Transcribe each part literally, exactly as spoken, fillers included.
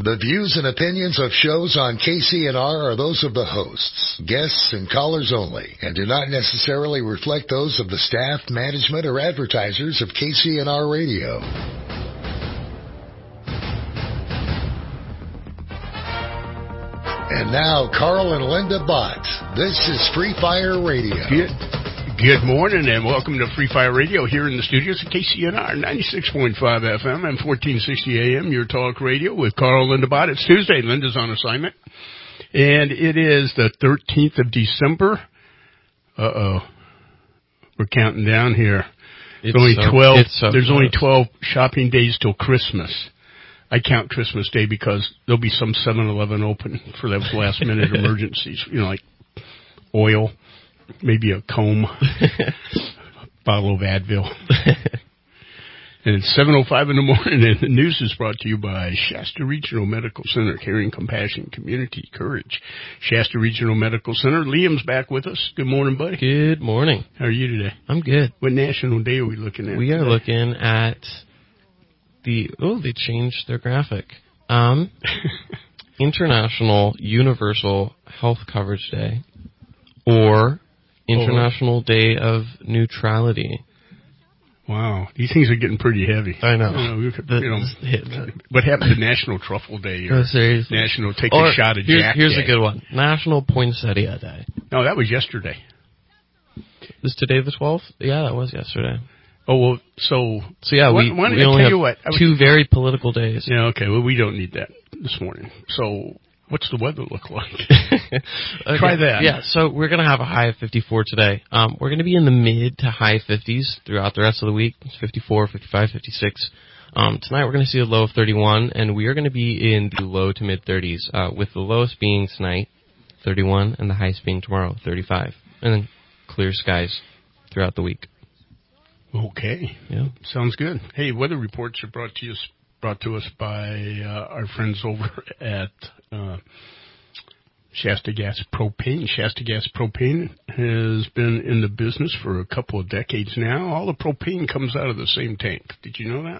The views and opinions of shows on K C N R are those of the hosts, guests, and callers only, and do not necessarily reflect those of the staff, management, or advertisers of K C N R Radio. And now, Carl and Linda Bott. This is Free Fire Radio. Good, good morning and welcome to Free Fire Radio here in the studios at K C N R ninety-six point five F M and fourteen sixty A M, your talk radio with Carl and Linda Bott. It's Tuesday. Linda's on assignment. And it is the thirteenth of December. Uh-oh. We're counting down here. It's only so, twelve. So there's close. only twelve shopping days till Christmas. I count Christmas Day because there'll be some seven eleven open for those last-minute emergencies, you know, like oil, maybe a comb, a bottle of Advil. And it's seven oh five in the morning, and the news is brought to you by Shasta Regional Medical Center, Caring Compassion, Community Courage. Shasta Regional Medical Center. Liam's back with us. Good morning, buddy. Good morning. How are you today? I'm good. What national day are we looking at? We are today? looking at the, oh, they changed their graphic. Um, International Universal Health Coverage Day, or International oh. Day of Neutrality. Wow, these things are getting pretty heavy. I know. You know, you could, the, you know the, what happened to National Truffle Day? Or no, seriously. National Take or a Shot of here's, Jack Here's Day. a good one. National Poinsettia Day. No, that was yesterday. Is today the twelfth? Yeah, that was yesterday. Oh, well, so... So, yeah, why, we, why we I only tell have you what, I two was, very political days. Yeah, okay, well, we don't need that this morning. So, what's the weather look like? Okay. Try that. Yeah, so we're going to have a high of fifty-four today. Um, we're going to be in the mid to high fifties throughout the rest of the week. It's fifty-four, fifty-five, fifty-six. Um, tonight we're going to see a low of thirty-one, and we are going to be in the low to mid thirties, uh, with the lowest being tonight, thirty-one, and the highest being tomorrow, thirty-five. And then clear skies throughout the week. Okay. Yeah. Sounds good. Hey, weather reports are brought to us brought to us by uh, our friends over at uh, Shasta Gas Propane. Shasta Gas Propane has been in the business for a couple of decades now. All the propane comes out of the same tank. Did you know that?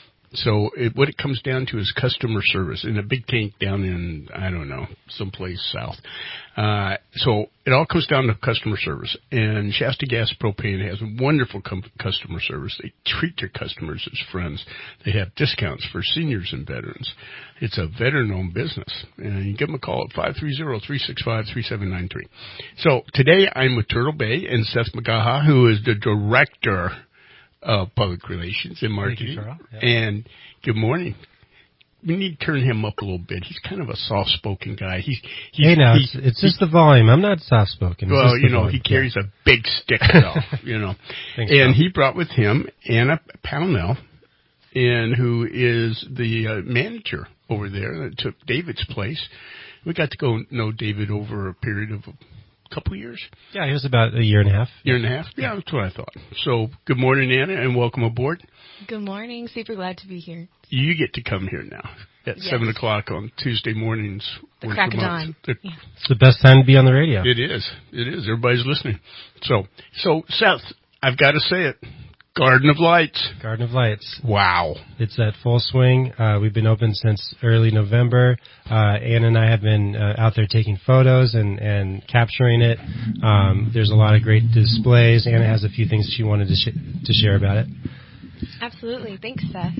So it, what it comes down to is customer service in a big tank down in, I don't know, someplace south. Uh, so it all comes down to customer service. And Shasta Gas Propane has wonderful com- customer service. They treat their customers as friends. They have discounts for seniors and veterans. It's a veteran-owned business. And you give them a call at five three zero, three six five, three seven nine three. So today I'm with Turtle Bay and Seth McGaha, who is the director of Public Relations and Marketing. You, yeah. And good morning. We need to turn him up a little bit. He's kind of a soft-spoken guy. He's, he's hey, now, he's, it's, it's just the volume. I'm not soft-spoken. It's well, you know, volume. he carries yeah. a big stick, though, you know. Thanks, and Tom. he brought with him Anna Pownell, and who is the uh, manager over there that took David's place. We got to go know David over a period of a couple of years. Yeah, it was about a year and a half. Year and a half? Yeah, that's what I thought. So, good morning, Anna, and welcome aboard. Good morning. Super glad to be here. You get to come here now at yes. seven o'clock on Tuesday mornings. The crack of dawn. The, yeah. It's the best time to be on the radio. It is. It is. Everybody's listening. So, so Seth, I've got to say it. Garden of Lights. Garden of Lights. Wow. It's at full swing. Uh, we've been open since early November. Uh, Anna and I have been uh, out there taking photos and, and capturing it. Um, there's a lot of great displays. Anna has a few things she wanted to, sh- to share about it. Absolutely. Thanks, Seth.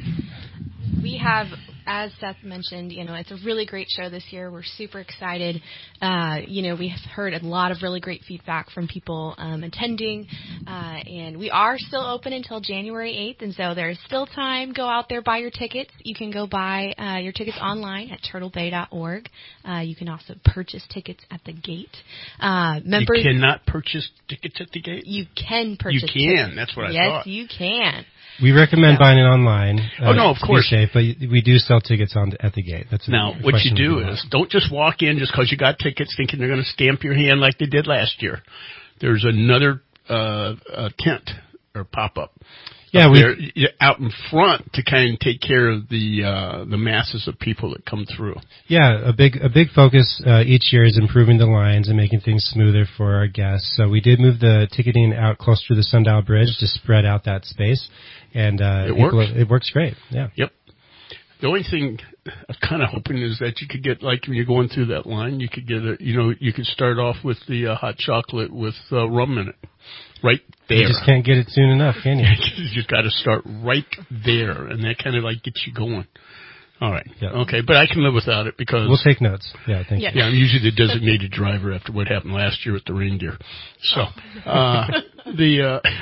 We have, as Seth mentioned, you know, it's a really great show this year. We're super excited. Uh, you know, we have heard a lot of really great feedback from people um, attending, uh, and we are still open until January eighth, and so there's still time. Go out there, buy your tickets. You can go buy uh, your tickets online at turtle bay dot org. Uh, you can also purchase tickets at the gate. Uh, members, you cannot purchase tickets at the gate? You can purchase You can. tickets. That's what I yes, thought. Yes, you can. We recommend so. buying it online. Uh, oh, no, of course. To be safe, but we do sell tickets on at the gate. That's now, what you do is don't just walk in just because you got tickets thinking they're going to stamp your hand like they did last year. There's another uh, uh, tent or pop-up. Yeah, we out in front to kind of take care of the uh, the masses of people that come through. Yeah, a big a big focus uh, each year is improving the lines and making things smoother for our guests. So we did move the ticketing out closer to the Sundial Bridge to spread out that space, and uh, it works. It works great. Yeah. Yep. The only thing I'm kind of hoping is that you could get, like, when you're going through that line, you could get a, you know, you could start off with the uh, hot chocolate with uh, rum in it, right there. You just can't get it soon enough, can you? You got to start right there, and that kind of like gets you going. All right. Yeah. Okay, but I can live without it because we'll take notes. Yeah, thank Yeah. you. yeah, I'm usually the designated driver after what happened last year with the reindeer. So, uh, the uh,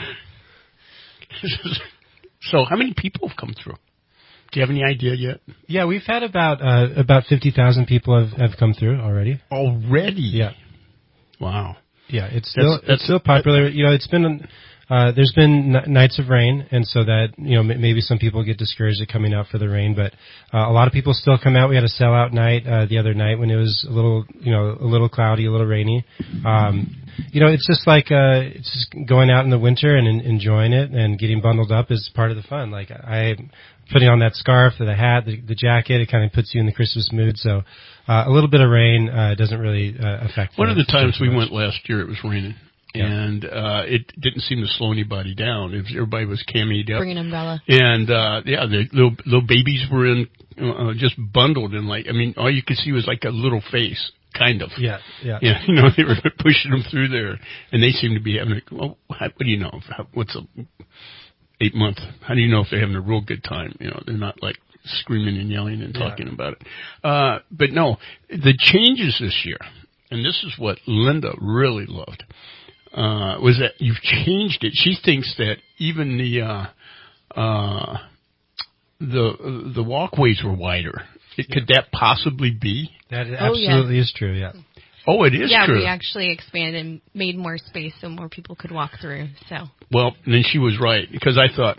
so how many people have come through? Do you have any idea yet? Yeah, we've had about uh, about fifty thousand people have, have come through already. Already? Yeah. Wow. Yeah, it's still That's- that's- it's still popular. You know, it's been uh, there's been n- nights of rain, and so that you know m- maybe some people get discouraged at coming out for the rain, but uh, a lot of people still come out. We had a sellout night uh, the other night when it was a little you know a little cloudy, a little rainy. Um, you know, it's just like uh, it's just going out in the winter and en- enjoying it, and getting bundled up is part of the fun. Like I. Putting on that scarf or the hat, the, the jacket, it kind of puts you in the Christmas mood. So uh, a little bit of rain uh, doesn't really uh, affect. One of the times we much. went last year, it was raining, Yeah. and uh, it didn't seem to slow anybody down. It was, everybody was cammyed up. Bring an umbrella. And, uh, yeah, the little, little babies were in, uh, just bundled in like, I mean, all you could see was like a little face, kind of. Yeah, yeah. Yeah, you know, they were pushing them through there, and they seemed to be having a, well, how, what do you know? How, what's a eight month? How do you know if they're having a real good time? You know, they're not like screaming and yelling and talking Yeah. about it. Uh, but no, the changes this year, and this is what Linda really loved, uh, was that you've changed it. She thinks that even the, uh, uh, the, the walkways were wider. It, could that possibly be? That Oh, yeah. absolutely is true. Yeah. Oh, it is yeah, true. we actually expanded and made more space so more people could walk through. So Well, then she was right, because I thought,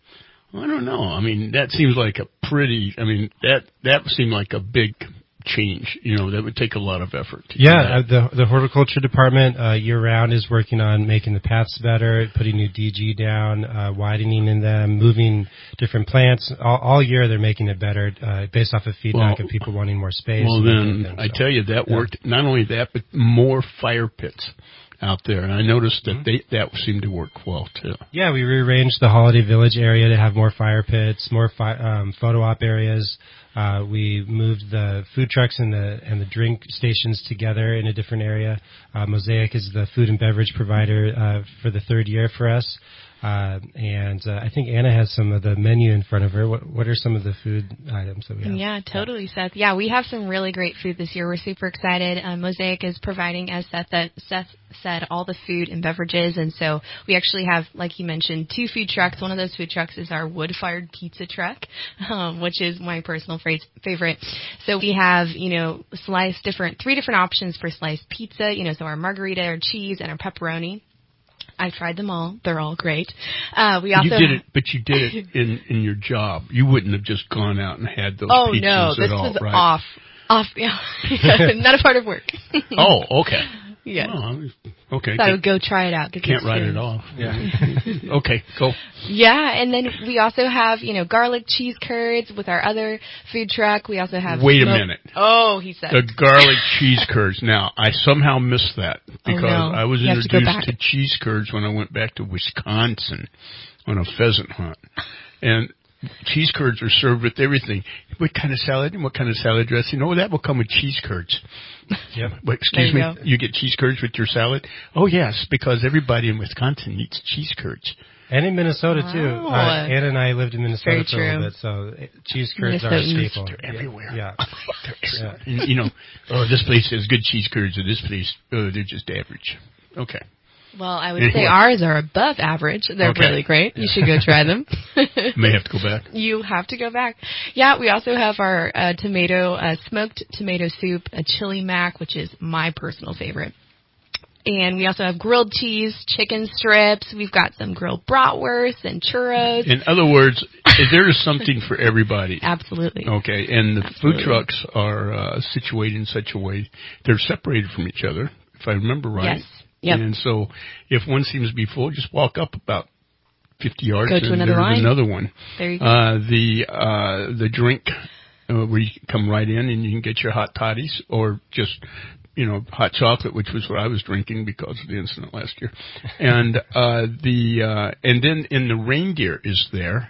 I don't know. I mean, that seems like a pretty, I mean, that, that seemed like a big change. You know, that would take a lot of effort. To Yeah, do uh, that. the the horticulture department uh, year round is working on making the paths better, putting new D G down, uh, widening in them, moving different plants. All, all year they're making it better uh, based off of feedback Well, of people wanting more space. Well, and that kind then, of thing, I so. tell you, that Yeah. worked. Not only that, but more fire pits out there. And I noticed that they that seemed to work well, too. Yeah, we rearranged the Holiday Village area to have more fire pits, more fi- um, photo op areas. Uh, we moved the food trucks and the and the drink stations together in a different area. Uh, Mosaic is the food and beverage provider uh, for the third year for us. Uh, and uh, I think Anna has some of the menu in front of her. What, what are some of the food items that we have? yeah, totally, Seth. Yeah, we have some really great food this year. We're super excited. Um, Mosaic is providing, as Seth, that Seth said, all the food and beverages, and so we actually have, like he mentioned, two food trucks. One of those food trucks is our wood-fired pizza truck, um, which is my personal phrase, favorite. So we have, you know, sliced different, three different options for sliced pizza. You know, so our margarita, our cheese, and our pepperoni. I've tried them all. They're all great. Uh, we also You did it, but you did it in, in your job. You wouldn't have just gone out and had those Oh pizzas no, at this all, was right? off, off, yeah, not a part of work. Oh, okay. yeah. Well, I was- okay. So I Can't, would go try it out. get the can't write it experience. off. Yeah. Okay, go. Yeah, and then we also have, you know, garlic cheese curds with our other food truck. We also have. Wait a smoked- minute. Oh, he said. The garlic cheese curds. Now, I somehow missed that because Oh, no. I was You have to go introduced back. to cheese curds when I went back to Wisconsin on a pheasant hunt. And cheese curds are served with everything. What kind of salad and what kind of salad dressing? Oh, that will come with cheese curds. Yep. But excuse There you me, go. you get cheese curds with your salad? Oh, yes, because everybody in Wisconsin eats cheese curds. And in Minnesota too. Wow. Uh, Anna and I lived in Minnesota Very for a little true. bit, so uh, cheese curds are a Minnesotans. staple. They're everywhere. Yeah. They're everywhere. And, you know, oh, this place has good cheese curds, and this place, oh, they're just average. Okay. Well, I would Anyway. say ours are above average. They're Okay. really great. You should go try them. May have to go back. You have to go back. Yeah, we also have our uh, tomato, uh, smoked tomato soup, a chili mac, which is my personal favorite. And we also have grilled cheese, chicken strips. We've got some grilled bratwurst and churros. In other words, there is something for everybody. Absolutely. Okay, and the Absolutely. food trucks are uh, situated in such a way they're separated from each other, if I remember right. Yes. Yep. And so, if one seems to be full, just walk up about fifty yards, Go to and another there's line. another one. There you go. Uh, the uh, the drink uh, where you can come right in and you can get your hot toddies or just you know hot chocolate, which was what I was drinking because of the incident last year, and uh, the uh, and then in the reindeer is there.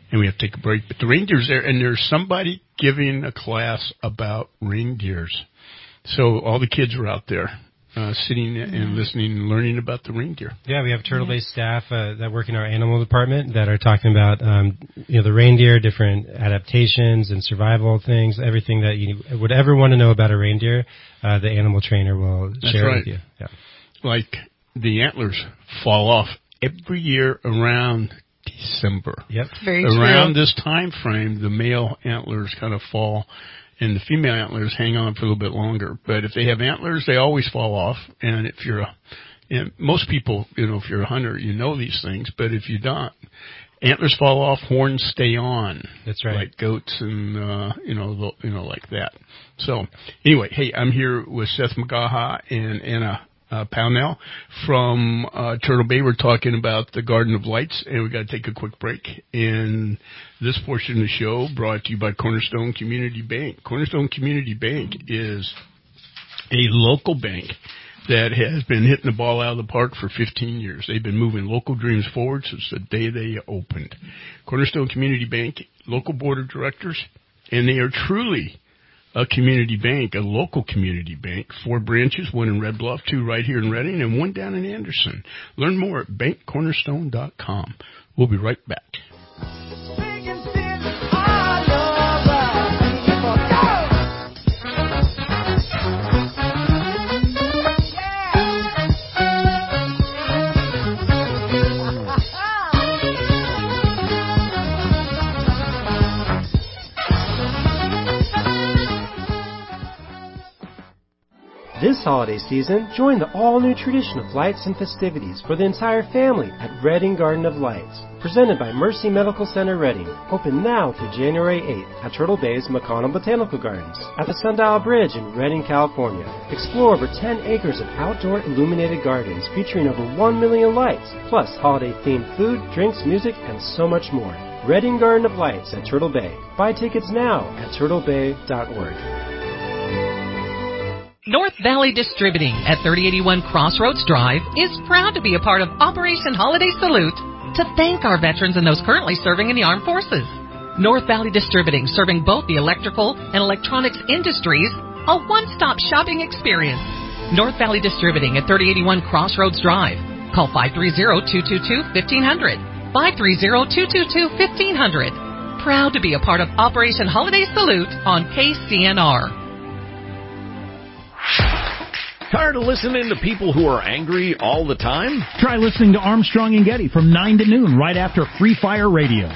and we have to take a break. But the reindeer's there, and there's somebody giving a class about reindeers. So all the kids are out there uh, sitting and listening and learning about the reindeer. Yeah, we have Turtle Bay staff uh, that work in our animal department that are talking about um, you know the reindeer, different adaptations and survival things, everything that you would ever want to know about a reindeer. Uh, the animal trainer will That's share right. with you. Yeah. Like the antlers fall off every year around December. Yep. Very around true. this time frame, the male antlers kind of fall, and the female antlers hang on for a little bit longer. But if they have antlers, they always fall off. And if you're a, and most people, you know, if you're a hunter, you know these things. But if you don't, antlers fall off, horns stay on. That's right. Like goats and uh, you know, the, you know, like that. So anyway, hey, I'm here with Seth McGaha and Anna Uh, Pownell from uh, Turtle Bay. We're talking about the Garden of Lights, and we've got to take a quick break. And this portion of the show brought to you by Cornerstone Community Bank. Cornerstone Community Bank is a local bank that has been hitting the ball out of the park for fifteen years. They've been moving local dreams forward since the day they opened. Cornerstone Community Bank, local board of directors, and they are truly a community bank, a local community bank. Four branches, one in Red Bluff, two right here in Redding, and one down in Anderson. Learn more at bank cornerstone dot com. We'll be right back. This holiday season, join the all-new tradition of lights and festivities for the entire family at Redding Garden of Lights. Presented by Mercy Medical Center Redding. Open now through January eighth at Turtle Bay's McConnell Botanical Gardens. At the Sundial Bridge in Redding, California. Explore over ten acres of outdoor illuminated gardens featuring over one million lights, plus holiday-themed food, drinks, music, and so much more. Redding Garden of Lights at Turtle Bay. Buy tickets now at turtle bay dot org. North Valley Distributing at thirty eighty-one Crossroads Drive is proud to be a part of Operation Holiday Salute to thank our veterans and those currently serving in the armed forces. North Valley Distributing, serving both the electrical and electronics industries, a one-stop shopping experience. North Valley Distributing at thirty eighty-one Crossroads Drive. Call five three zero, two two two, one five zero zero, five three zero, two two two, one five zero zero. Proud to be a part of Operation Holiday Salute on K C N R. Tired of listening to people who are angry all the time? Try listening to Armstrong and Getty from nine to noon right after Free Fire Radio.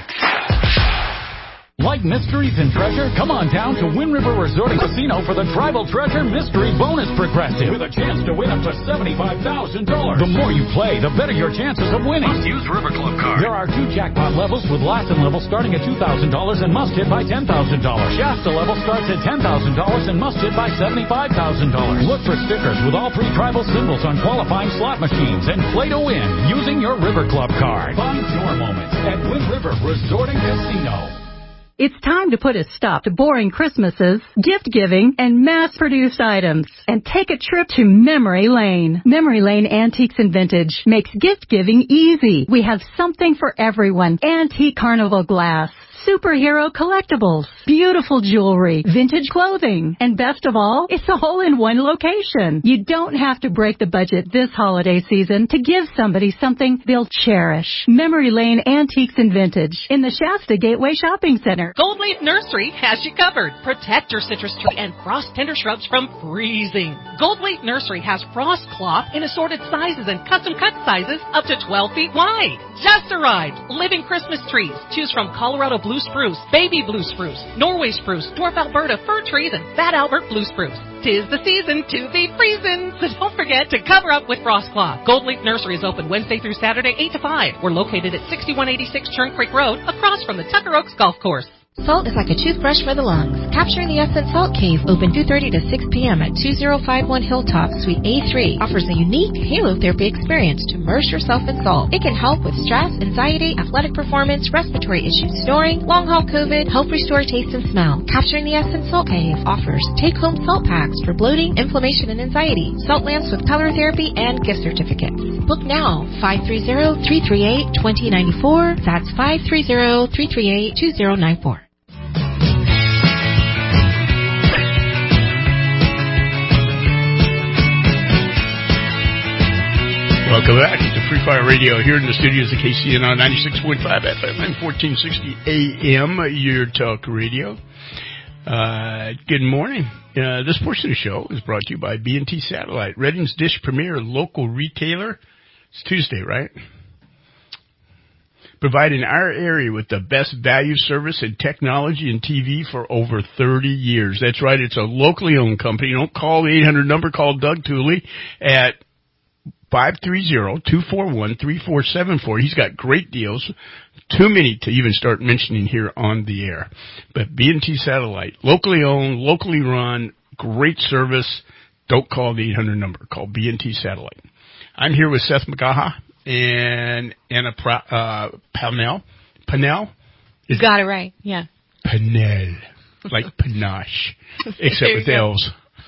Like mysteries and treasure? Come on down to Wind River Resort and Casino for the Tribal Treasure Mystery Bonus Progressive with a chance to win up to seventy-five thousand dollars. The more you play, the better your chances of winning. Must use River Club card. There are two jackpot levels with Latin level starting at two thousand dollars and must hit by ten thousand dollars. Shasta level starts at ten thousand dollars and must hit by seventy-five thousand dollars. Look for stickers with all three tribal symbols on qualifying slot machines and play to win using your River Club card. Find your moment at Wind River Resort and Casino. It's time to put a stop to boring Christmases, gift-giving, and mass-produced items, and take a trip to Memory Lane. Memory Lane Antiques and Vintage makes gift-giving easy. We have something for everyone. Antique carnival glass, superhero collectibles, beautiful jewelry, vintage clothing, and best of all, it's all in one location. You don't have to break the budget this holiday season to give somebody something they'll cherish. Memory Lane Antiques and Vintage in the Shasta Gateway Shopping Center. Gold Leaf Nursery has you covered. Protect your citrus tree and frost tender shrubs from freezing. Gold Leaf Nursery has frost cloth in assorted sizes and custom cut sizes up to twelve feet wide. Just arrived. Living Christmas trees. Choose from Colorado blue spruce, baby blue spruce, Norway spruce, dwarf Alberta fir trees, and fat Albert blue spruce. Tis the season to be freezing, so don't forget to cover up with frost cloth. Gold Leaf Nursery is open Wednesday through Saturday, eight to five. We're located at sixty-one eighty-six Churn Creek Road, across from the Tucker Oaks Golf Course. Salt is like a toothbrush for the lungs. Capturing the Essence Salt Cave, open two thirty to six p.m. at two oh five one Hilltop, Suite A three, offers a unique halotherapy experience to immerse yourself in salt. It can help with stress, anxiety, athletic performance, respiratory issues, snoring, long-haul COVID, help restore taste and smell. Capturing the Essence Salt Cave offers take-home salt packs for bloating, inflammation, and anxiety, salt lamps with color therapy, and gift certificates. Book now, five three zero, three three eight, two zero nine four. That's five three zero, three three eight, two zero nine four. Welcome back to Free Fire Radio here in the studios of K C N R ninety-six point five F M and fourteen sixty A M, your talk radio. Uh, good morning. Uh, this portion of the show is brought to you by B and T Satellite, Redding's Dish Premier local retailer. It's Tuesday, right? Providing our area with the best value, service, and technology and T V for over thirty years. That's right. It's a locally owned company. Don't call the eight hundred number. Call Doug Tooley at five three zero, two four one, three four seven four. He's got great deals, too many to even start mentioning here on the air. But B and T Satellite, locally owned, locally run, great service. Don't call the eight hundred number. Call B and T Satellite. I'm here with Seth McGaha and Anna uh, Panel. Panel? You got it right, yeah. Panel. Like panache, except with L's.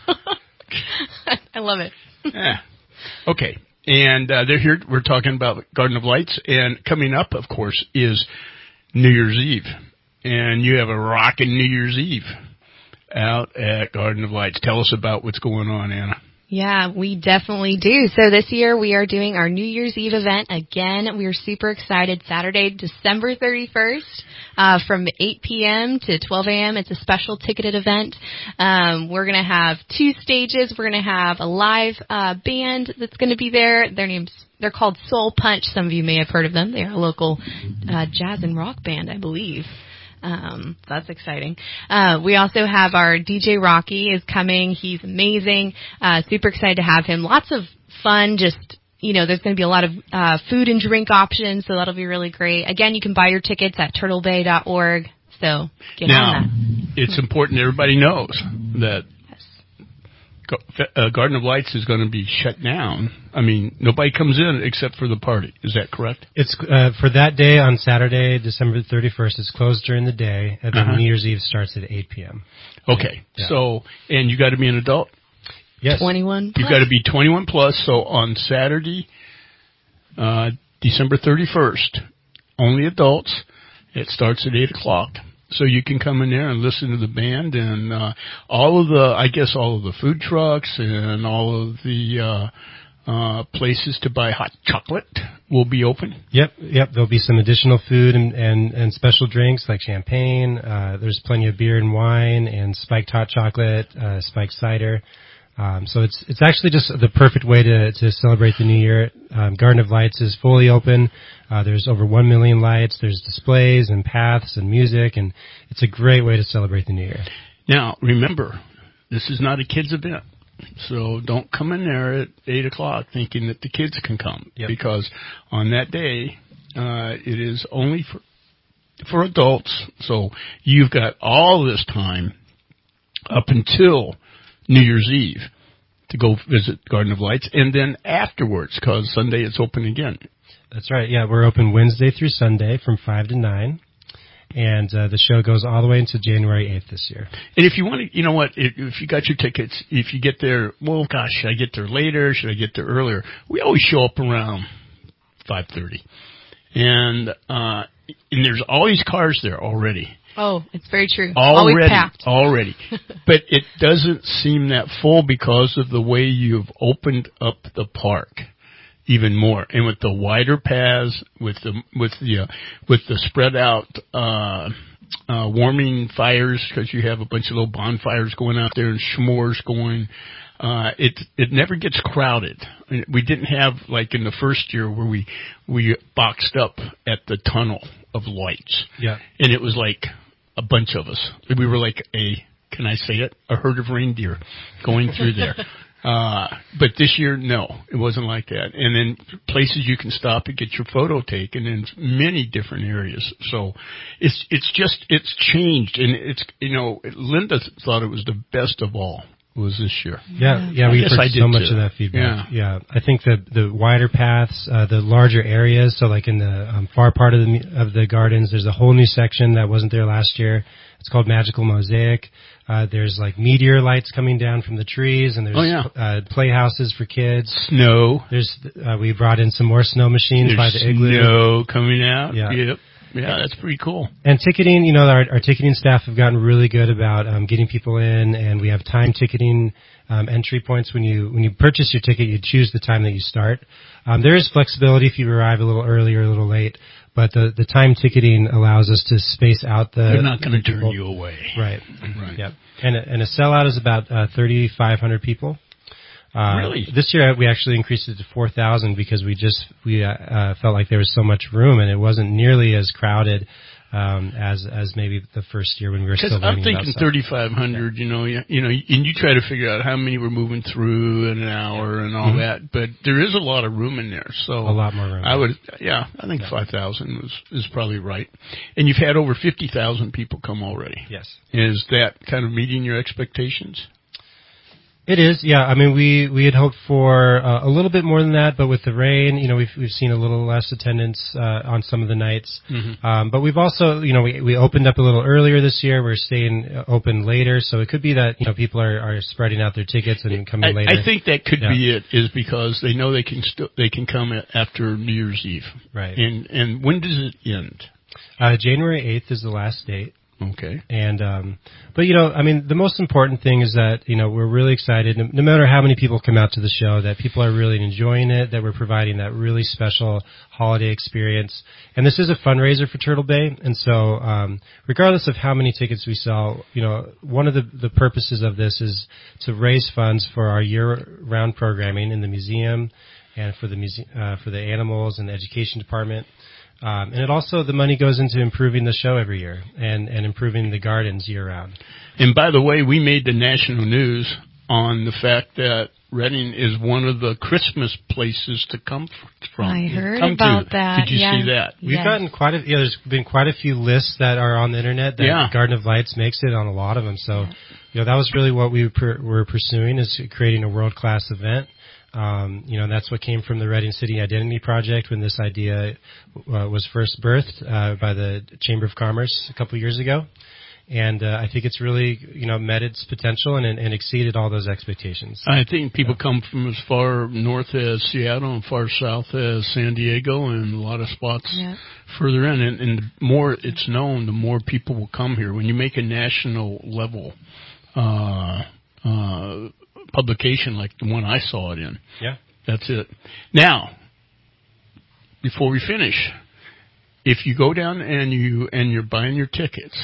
I love it. Yeah. Okay. And uh, they're here. We're talking about Garden of Lights. And coming up, of course, is New Year's Eve. And you have a rockin' New Year's Eve out at Garden of Lights. Tell us about what's going on, Anna. Yeah, we definitely do. So this year we are doing our New Year's Eve event again. We are super excited. Saturday, December thirty-first, uh, from eight p.m. to twelve a.m. It's a special ticketed event. Um, we're going to have two stages. We're going to have a live uh, band that's going to be there. Their names they're called Soul Punch. Some of you may have heard of them. They're a local uh, jazz and rock band, I believe. Um, that's exciting. Uh, we also have our D J Rocky is coming. He's amazing. Uh, super excited to have him. Lots of fun. Just, you know, there's going to be a lot of, uh, food and drink options. So that'll be really great. Again, you can buy your tickets at turtle bay dot org. So get now, on that. It's important everybody knows that Uh, Garden of Lights is going to be shut down. I mean, nobody comes in except for the party. Is that correct? It's uh, for that day on Saturday, December thirty-first. It's closed during the day, and then uh-huh. New Year's Eve starts at eight p.m. Okay. Yeah. So, and you got to be an adult? Yes. twenty-one plus. You got to be twenty-one plus. So on Saturday, uh, December thirty-first, only adults. It starts at eight o'clock. So you can come in there and listen to the band and uh, all of the, I guess, all of the food trucks and all of the uh, uh, places to buy hot chocolate will be open. Yep, yep. There'll be some additional food and, and, and special drinks like champagne. Uh, there's plenty of beer and wine and spiked hot chocolate, uh, spiked cider. Um, so it's it's actually just the perfect way to, to celebrate the new year. Um, Garden of Lights is fully open. Uh, there's over one million lights. There's displays and paths and music, and it's a great way to celebrate the new year. Now, remember, this is not a kids' event. So don't come in there at eight o'clock thinking that the kids can come. Yep. Because on that day, uh, it is only for, for adults. So you've got all this time up until New Year's Eve to go visit Garden of Lights, and then afterwards, because Sunday it's open again. That's right. Yeah, we're open Wednesday through Sunday from five to nine, and uh, the show goes all the way until January eighth this year. And if you want to, you know what, if, if you got your tickets, if you get there, well, gosh, should I get there later? Should I get there earlier? We always show up around five thirty, and uh, and there's all these cars there already. Oh, it's very true. Already, Always packed. Already. But it doesn't seem that full because of the way you've opened up the park even more. And with the wider paths, with the, with the, uh, with the spread out, uh, uh, warming fires, because you have a bunch of little bonfires going out there and s'mores going, uh, it, it never gets crowded. We didn't have, like in the first year where we, we boxed up at the tunnel of lights. Yeah. And it was like a bunch of us. We were like a, can I say it? A herd of reindeer going through there. Uh, but this year, no, it wasn't like that. And then places you can stop and get your photo taken in many different areas. So it's, it's just, it's changed. And it's, you know, Linda thought it was the best of all was this year. Yeah, yeah, we've heard so much of that feedback. Yeah. yeah. I think the, the wider paths, uh, the larger areas, so like in the um, far part of the, of the gardens, there's a whole new section that wasn't there last year. It's called Magical Mosaic. Uh, there's like meteor lights coming down from the trees, and there's oh, yeah. uh, playhouses for kids. Snow. There's uh, we brought in some more snow machines there's by the igloo. Snow coming out. Yeah. Yep. Yeah, that's pretty cool. And ticketing, you know, our, our ticketing staff have gotten really good about um, getting people in, and we have time ticketing um, entry points. When you when you purchase your ticket, you choose the time that you start. Um, there is flexibility if you arrive a little early or a little late. But the, the time ticketing allows us to space out the... They're not going to turn you away. Right. Right. Yep. And a, and a sellout is about uh, thirty-five hundred people. Uh, really? This year we actually increased it to four thousand because we just we uh, uh, felt like there was so much room and it wasn't nearly as crowded um, as as maybe the first year when we were still learning. I'm thinking thirty-five hundred. Yeah. You know, you, you know, and you try to figure out how many were moving through in an hour and all mm-hmm. that, but there is a lot of room in there. So a lot more room. I would, yeah, I think yeah. five thousand was is probably right. And you've had over fifty thousand people come already. Yes. Is that kind of meeting your expectations? It is, yeah. I mean, we, we had hoped for uh, a little bit more than that, but with the rain, you know, we've we've seen a little less attendance uh, on some of the nights. Mm-hmm. Um, but we've also, you know, we we opened up a little earlier this year. We're staying open later, so it could be that you know people are, are spreading out their tickets and coming I, later. I think that could yeah. be it, is because they know they can still they can come after New Year's Eve. Right. And and when does it end? Uh, January eighth is the last date. Okay. And, um, but you know, I mean, the most important thing is that, you know, we're really excited, no, no matter how many people come out to the show, that people are really enjoying it, that we're providing that really special holiday experience. And this is a fundraiser for Turtle Bay. And so, um, regardless of how many tickets we sell, you know, one of the, the purposes of this is to raise funds for our year-round programming in the museum and for the muse- uh, for the animals and the education department. Um, and it also, the money goes into improving the show every year and, and improving the gardens year round. And by the way, we made the national news on the fact that Redding is one of the Christmas places to come from. I heard come about to. that. Did you yes. see that? We've yes. gotten quite a, yeah, there's been quite a few lists that are on the internet that yeah. Garden of Lights makes it on a lot of them. So, you know, that was really what we per, were pursuing, is creating a world-class event. Um, you know, that's what came from the Redding City Identity Project when this idea uh, was first birthed uh, by the Chamber of Commerce a couple years ago. And uh, I think it's really, you know, met its potential and, and exceeded all those expectations. I think people yeah. come from as far north as Seattle and far south as San Diego and a lot of spots yeah. further in. And, and the more it's known, the more people will come here. When you make a national level uh, uh publication like the one I saw it in. Yeah. That's it. Now, before we finish, if you go down and you and you're buying your tickets,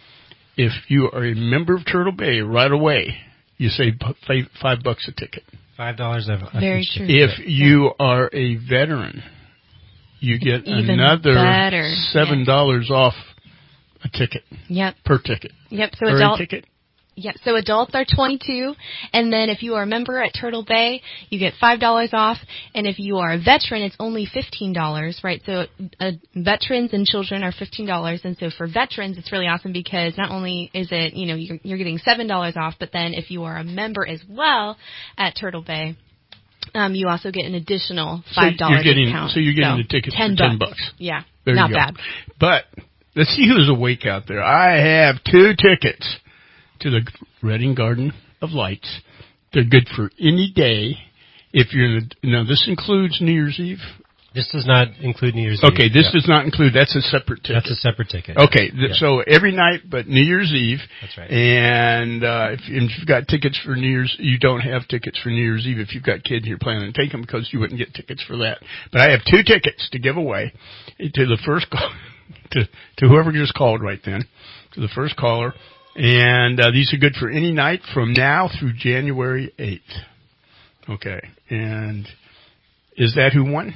if you are a member of Turtle Bay right away, you save five, five bucks a ticket. Five dollars a ticket. Very true. If you yeah. are a veteran, you get Even another better. seven dollars yeah. off a ticket. Yep. Per ticket. Yep. So per adult ticket. Yep, so adults are twenty-two, and then if you are a member at Turtle Bay, you get five dollars off, and if you are a veteran, it's only fifteen dollars, right? So uh, veterans and children are fifteen dollars, and so for veterans, it's really awesome because not only is it, you know, you're, you're getting seven dollars off, but then if you are a member as well at Turtle Bay, um, you also get an additional five dollars so you're getting, discount. So you're getting so the tickets ten for ten bucks. bucks. Yeah, there not you go. bad. But let's see who's awake out there. I have two tickets to the Redding Garden of Lights. They're good for any day. If you're in a, now, this includes New Year's Eve. This does not include New Year's okay, Eve. Okay, this yeah. does not include. That's a separate ticket. That's a separate ticket. Okay, yeah. so every night but New Year's Eve. That's right. And uh, if, if you've got tickets for New Year's, you don't have tickets for New Year's Eve. If you've got kids, you're planning to take them because you wouldn't get tickets for that. But I have two tickets to give away to the first call, to to whoever just called right then, to the first caller. And uh, these are good for any night from now through January eighth. Okay. And is that who won?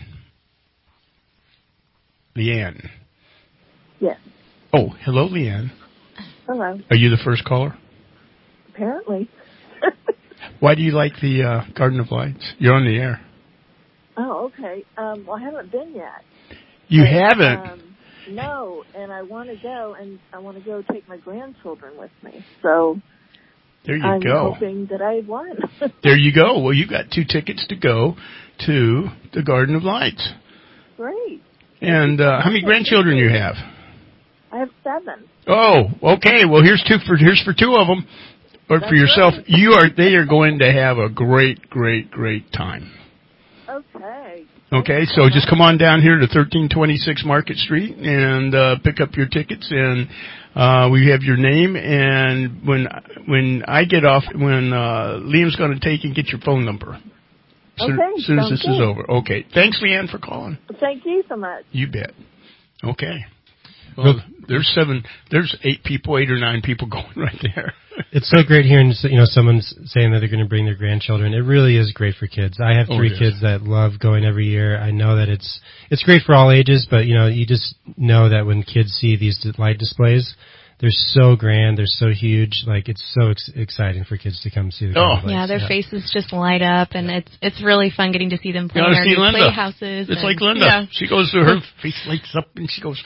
Leanne. Yes. Oh, hello, Leanne. Hello. Are you the first caller? Apparently. Why do you like the uh, Garden of Lights? You're on the air. Oh, okay. Um, well, I haven't been yet. You but, haven't? Um, no, and I want to go, and I want to go take my grandchildren with me. So there you I'm go. hoping that I won. There you go. Well, you got two tickets to go to the Garden of Lights. Great. And uh, how many grandchildren you have? I have seven. Oh, okay. Well, here's two for here's for two of them, or That's for yourself. right. You are they are going to have a great, great, great time. Okay. Okay, so just come on down here to thirteen twenty-six Market Street and uh, pick up your tickets, and uh, we have your name. And when when I get off, when uh, Liam's going to take and get your phone number. So, Okay, as soon as sounds this is good. over. Okay. Thanks, Leanne, for calling. Thank you so much. You bet. Okay. Well, there's seven, there's eight people, eight or nine people going right there. It's so great hearing, you know, someone's saying that they're going to bring their grandchildren. It really is great for kids. I have Oh, three it is. kids that love going every year. I know that it's it's great for all ages, but you know, you just know that when kids see these light displays, they're so grand, they're so huge. Like it's so ex- exciting for kids to come see the Oh. Garden of Yeah, Lights. their faces just light up, and it's it's really fun getting to see them play You in know, our see new Linda. playhouses. It's and, like Linda. Yeah. She goes to her face lights up and she goes,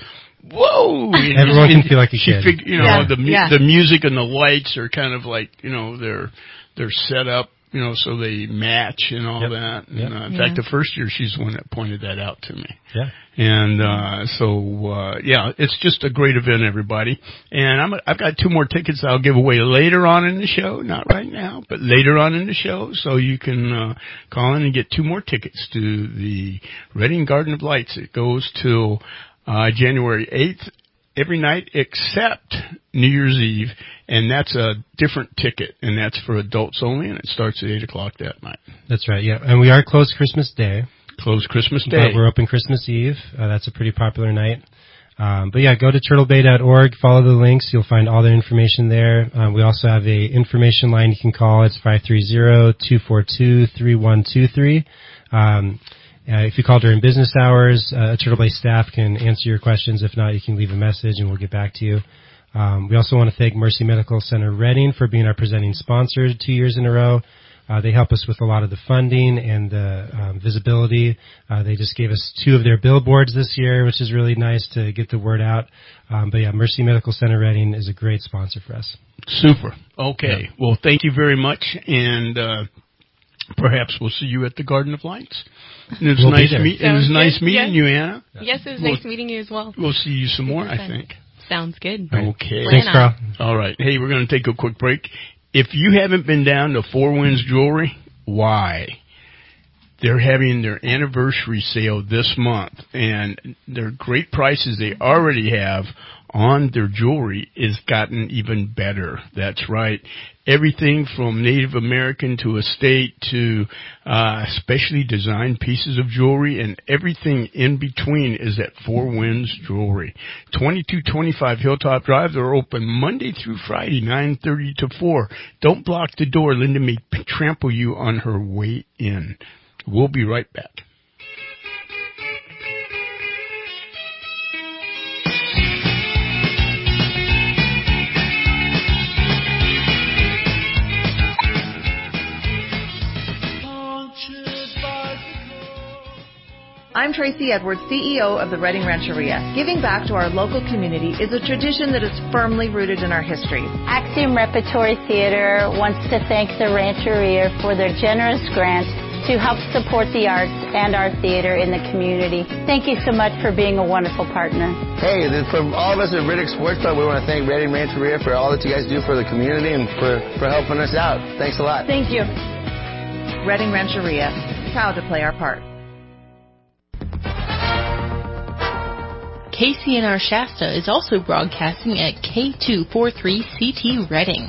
whoa! And Everyone and can feel like a she kid. Fig- you know, Yeah, the mu- yeah. the music and the lights are kind of like, you know, they're they're set up, you know, so they match and all Yep. that. And, Yep. uh, in Yeah. fact, the first year she's the one that pointed that out to me. Yeah. And uh so uh yeah, it's just a great event, everybody. And I'm I've got two more tickets I'll give away later on in the show, not right now, but later on in the show, so you can uh call in and get two more tickets to the Reading Garden of Lights. It goes till uh January eighth every night except New Year's Eve, and that's a different ticket, and that's for adults only, and it starts at eight o'clock that night. That's right, yeah. And we are closed Christmas Day. Closed Christmas Day. But we're open Christmas Eve. Uh, that's a pretty popular night. Um, but yeah, go to turtle bay dot org, follow the links. You'll find all the information there. Um, we also have a information line you can call. It's five three zero, two four two, three one two three. Um, uh, if you call during business hours, uh, Turtle Bay staff can answer your questions. If not, you can leave a message and we'll get back to you. Um, we also want to thank Mercy Medical Center Reading for being our presenting sponsor two years in a row. Uh, they help us with a lot of the funding and the um, visibility. Uh, they just gave us two of their billboards this year, which is really nice to get the word out. Um, but yeah, Mercy Medical Center Reading is a great sponsor for us. Super. Okay. Yeah. Well, thank you very much, and uh, perhaps we'll see you at the Garden of Lights. And it was We'll be nice. there. Meet, it was Sounds nice good. meeting Yeah. you, Anna. Yes, it was Well, nice meeting you as well. We'll see you some more, Super I fun. think. Sounds good. Okay. Plan Thanks, on. Carl. All right. Hey, we're going to take a quick break. If you haven't been down to Four Winds Jewelry, why? They're having their anniversary sale this month, and their great prices they already have on their jewelry is gotten even better. That's right. Everything from Native American to estate to uh, specially designed pieces of jewelry, and everything in between is at Four Winds Jewelry. twenty-two twenty-five Hilltop Drive. They're open Monday through Friday, nine thirty to four. Don't block the door. Linda may trample you on her way in. We'll be right back. I'm Tracy Edwards, C E O of the Reading Rancheria. Giving back to our local community is a tradition that is firmly rooted in our history. Axiom Repertory Theater wants to thank the Rancheria for their generous grant to help support the arts and our theater in the community. Thank you so much for being a wonderful partner. Hey, from all of us at Riddick Sports Club, we want to thank Reading Rancheria for all that you guys do for the community and for, for helping us out. Thanks a lot. Thank you. Reading Rancheria, proud to play our part. K C N R Shasta is also broadcasting at K two forty-three C T Reading.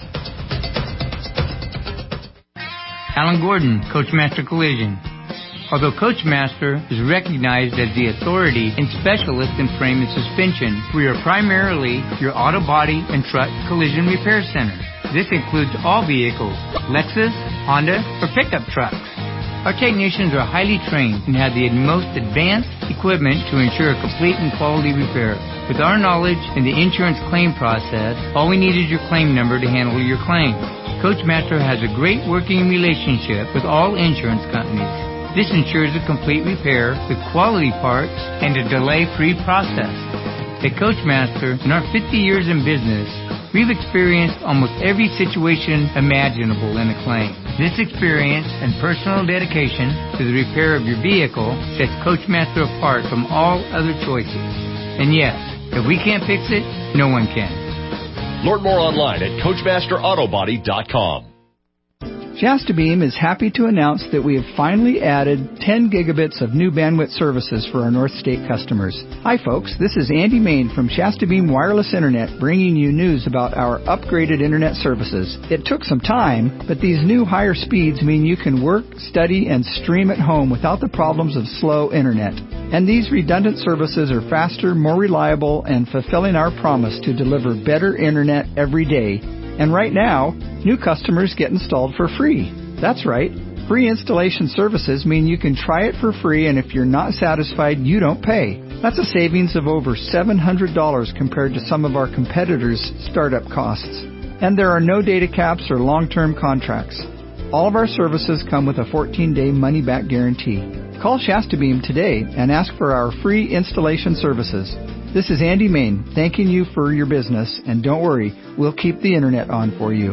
Alan Gordon, Coachmaster Collision. Although Coachmaster is recognized as the authority and specialist in frame and suspension, we are primarily your auto body and truck collision repair center. This includes all vehicles, Lexus, Honda, or pickup trucks. Our technicians are highly trained and have the most advanced equipment to ensure a complete and quality repair. With our knowledge in the insurance claim process, all we need is your claim number to handle your claim. Coachmaster has a great working relationship with all insurance companies. This ensures a complete repair with quality parts and a delay-free process. At Coachmaster, in our fifty years in business, we've experienced almost every situation imaginable in a claim. This experience and personal dedication to the repair of your vehicle sets Coachmaster apart from all other choices. And yes, if we can't fix it, no one can. Learn more online at Coachmaster Auto Body dot com. Shasta Beam is happy to announce that we have finally added ten gigabits of new bandwidth services for our North State customers. Hi folks, this is Andy Main from Shasta Beam Wireless Internet bringing you news about our upgraded internet services. It took some time, but these new higher speeds mean you can work, study, and stream at home without the problems of slow internet. And these redundant services are faster, more reliable, and fulfilling our promise to deliver better internet every day. And right now, new customers get installed for free. That's right. Free installation services mean you can try it for free, and if you're not satisfied, you don't pay. That's a savings of over seven hundred dollars compared to some of our competitors' startup costs. And there are no data caps or long-term contracts. All of our services come with a fourteen-day money-back guarantee. Call Shasta Beam today and ask for our free installation services. This is Andy Main, thanking you for your business, and don't worry, we'll keep the internet on for you.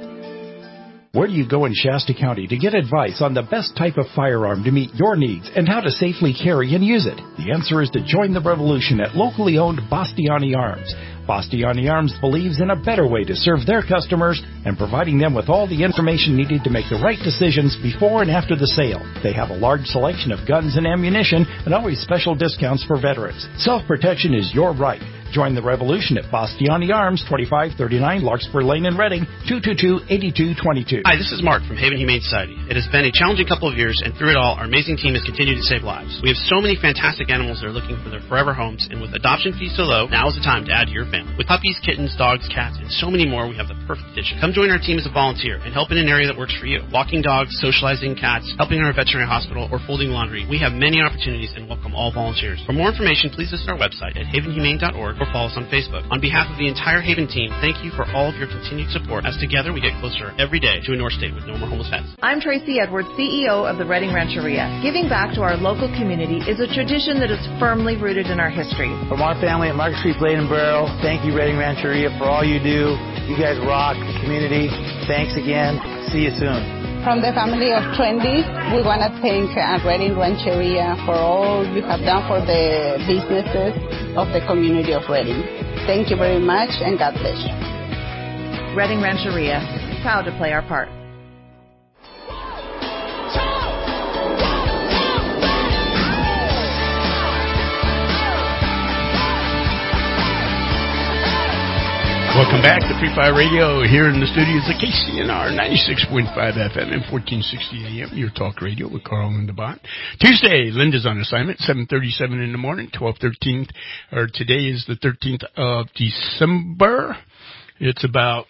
Where do you go in Shasta County to get advice on the best type of firearm to meet your needs and how to safely carry and use it? The answer is to join the revolution at locally owned Bastiani Arms. Bastiani Arms believes in a better way to serve their customers and providing them with all the information needed to make the right decisions before and after the sale. They have a large selection of guns and ammunition and always special discounts for veterans. Self-protection is your right. Join the revolution at Bastiani Arms, twenty-five thirty-nine Larkspur Lane in Reading, two two two, eight two two two. Hi, this is Mark from Haven Humane Society. It has been a challenging couple of years, and through it all, our amazing team has continued to save lives. We have so many fantastic animals that are looking for their forever homes, and with adoption fees so low, now is the time to add to your family. With puppies, kittens, dogs, cats, and so many more, we have the perfect addition. Come join our team as a volunteer and help in an area that works for you. Walking dogs, socializing cats, helping in our veterinary hospital, or folding laundry. We have many opportunities and welcome all volunteers. For more information, please visit our website at haven humane dot org or follow us on Facebook. On behalf of the entire Haven team, thank you for all of your continued support, as together we get closer every day to a North State with no more homeless pets. I'm Tracy Edwards, C E O of the Reading Rancheria. Giving back to our local community is a tradition that is firmly rooted in our history. From our family at Market Street Blade and Barrel, thank you, Reading Rancheria, for all you do. You guys rock the community. Thanks again. See you soon. From the family of Trendy, we want to thank uh, Reading Rancheria for all you have done for the businesses of the community of Reading. Thank you very much, and God bless you. Reading Rancheria, proud to play our part. Welcome back to Free Fire Radio here in the studios of K C N R ninety-six point five F M and fourteen sixty A M, your talk radio with Carl and the Bot. Tuesday, Linda's on assignment, seven thirty-seven in the morning, twelve thirteen, or today is the thirteenth of December. It's about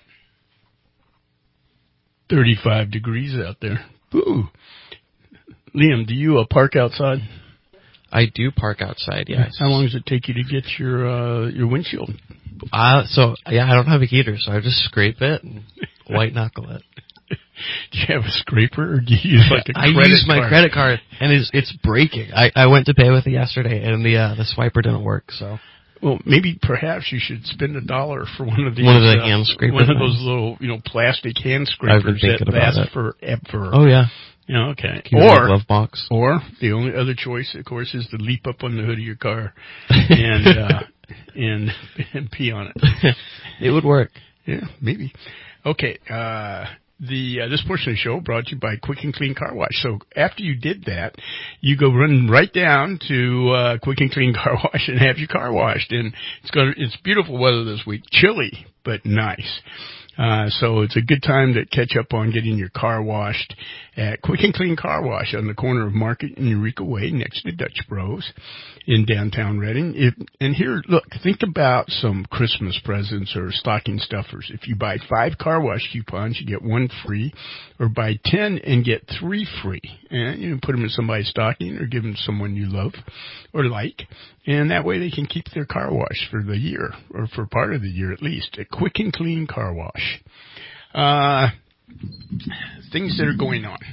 thirty-five degrees out there. Ooh. Liam, do you uh, park outside? I do park outside, yes. How long does it take you to get your uh, your windshield? Uh, so, yeah, I don't have a heater, so I just scrape it and white knuckle it. Do you have a scraper, or do you use like a I credit card? I use my card? credit card, and it's it's breaking. I, I went to pay with it yesterday, and the uh, the swiper didn't work, so... Well, maybe perhaps you should spend a dollar for one of these. One of the uh, hand scrapers. One of those little, you know, plastic hand scrapers I've been thinking that about last it. forever. Oh, yeah. Yeah, okay. Can you or, glove box? or the only other choice, of course, is to leap up on the hood of your car and uh, and and pee on it. It would work. Yeah, maybe. Okay. Uh, the uh, this portion of the show brought to you by Quick and Clean Car Wash. So after you did that, you go run right down to uh, Quick and Clean Car Wash and have your car washed. And it's going it's beautiful weather this week, chilly but nice. Uh, so it's a good time to catch up on getting your car washed at Quick and Clean Car Wash on the corner of Market and Eureka Way next to Dutch Bros in downtown Reading. If, and here, look, think about some Christmas presents or stocking stuffers. If you buy five car wash coupons, you get one free, or buy ten and get three free. And you can put them in somebody's stocking or give them to someone you love or like. And that way they can keep their car wash for the year, or for part of the year at least, at Quick and Clean Car Wash. Uh, things that are going on.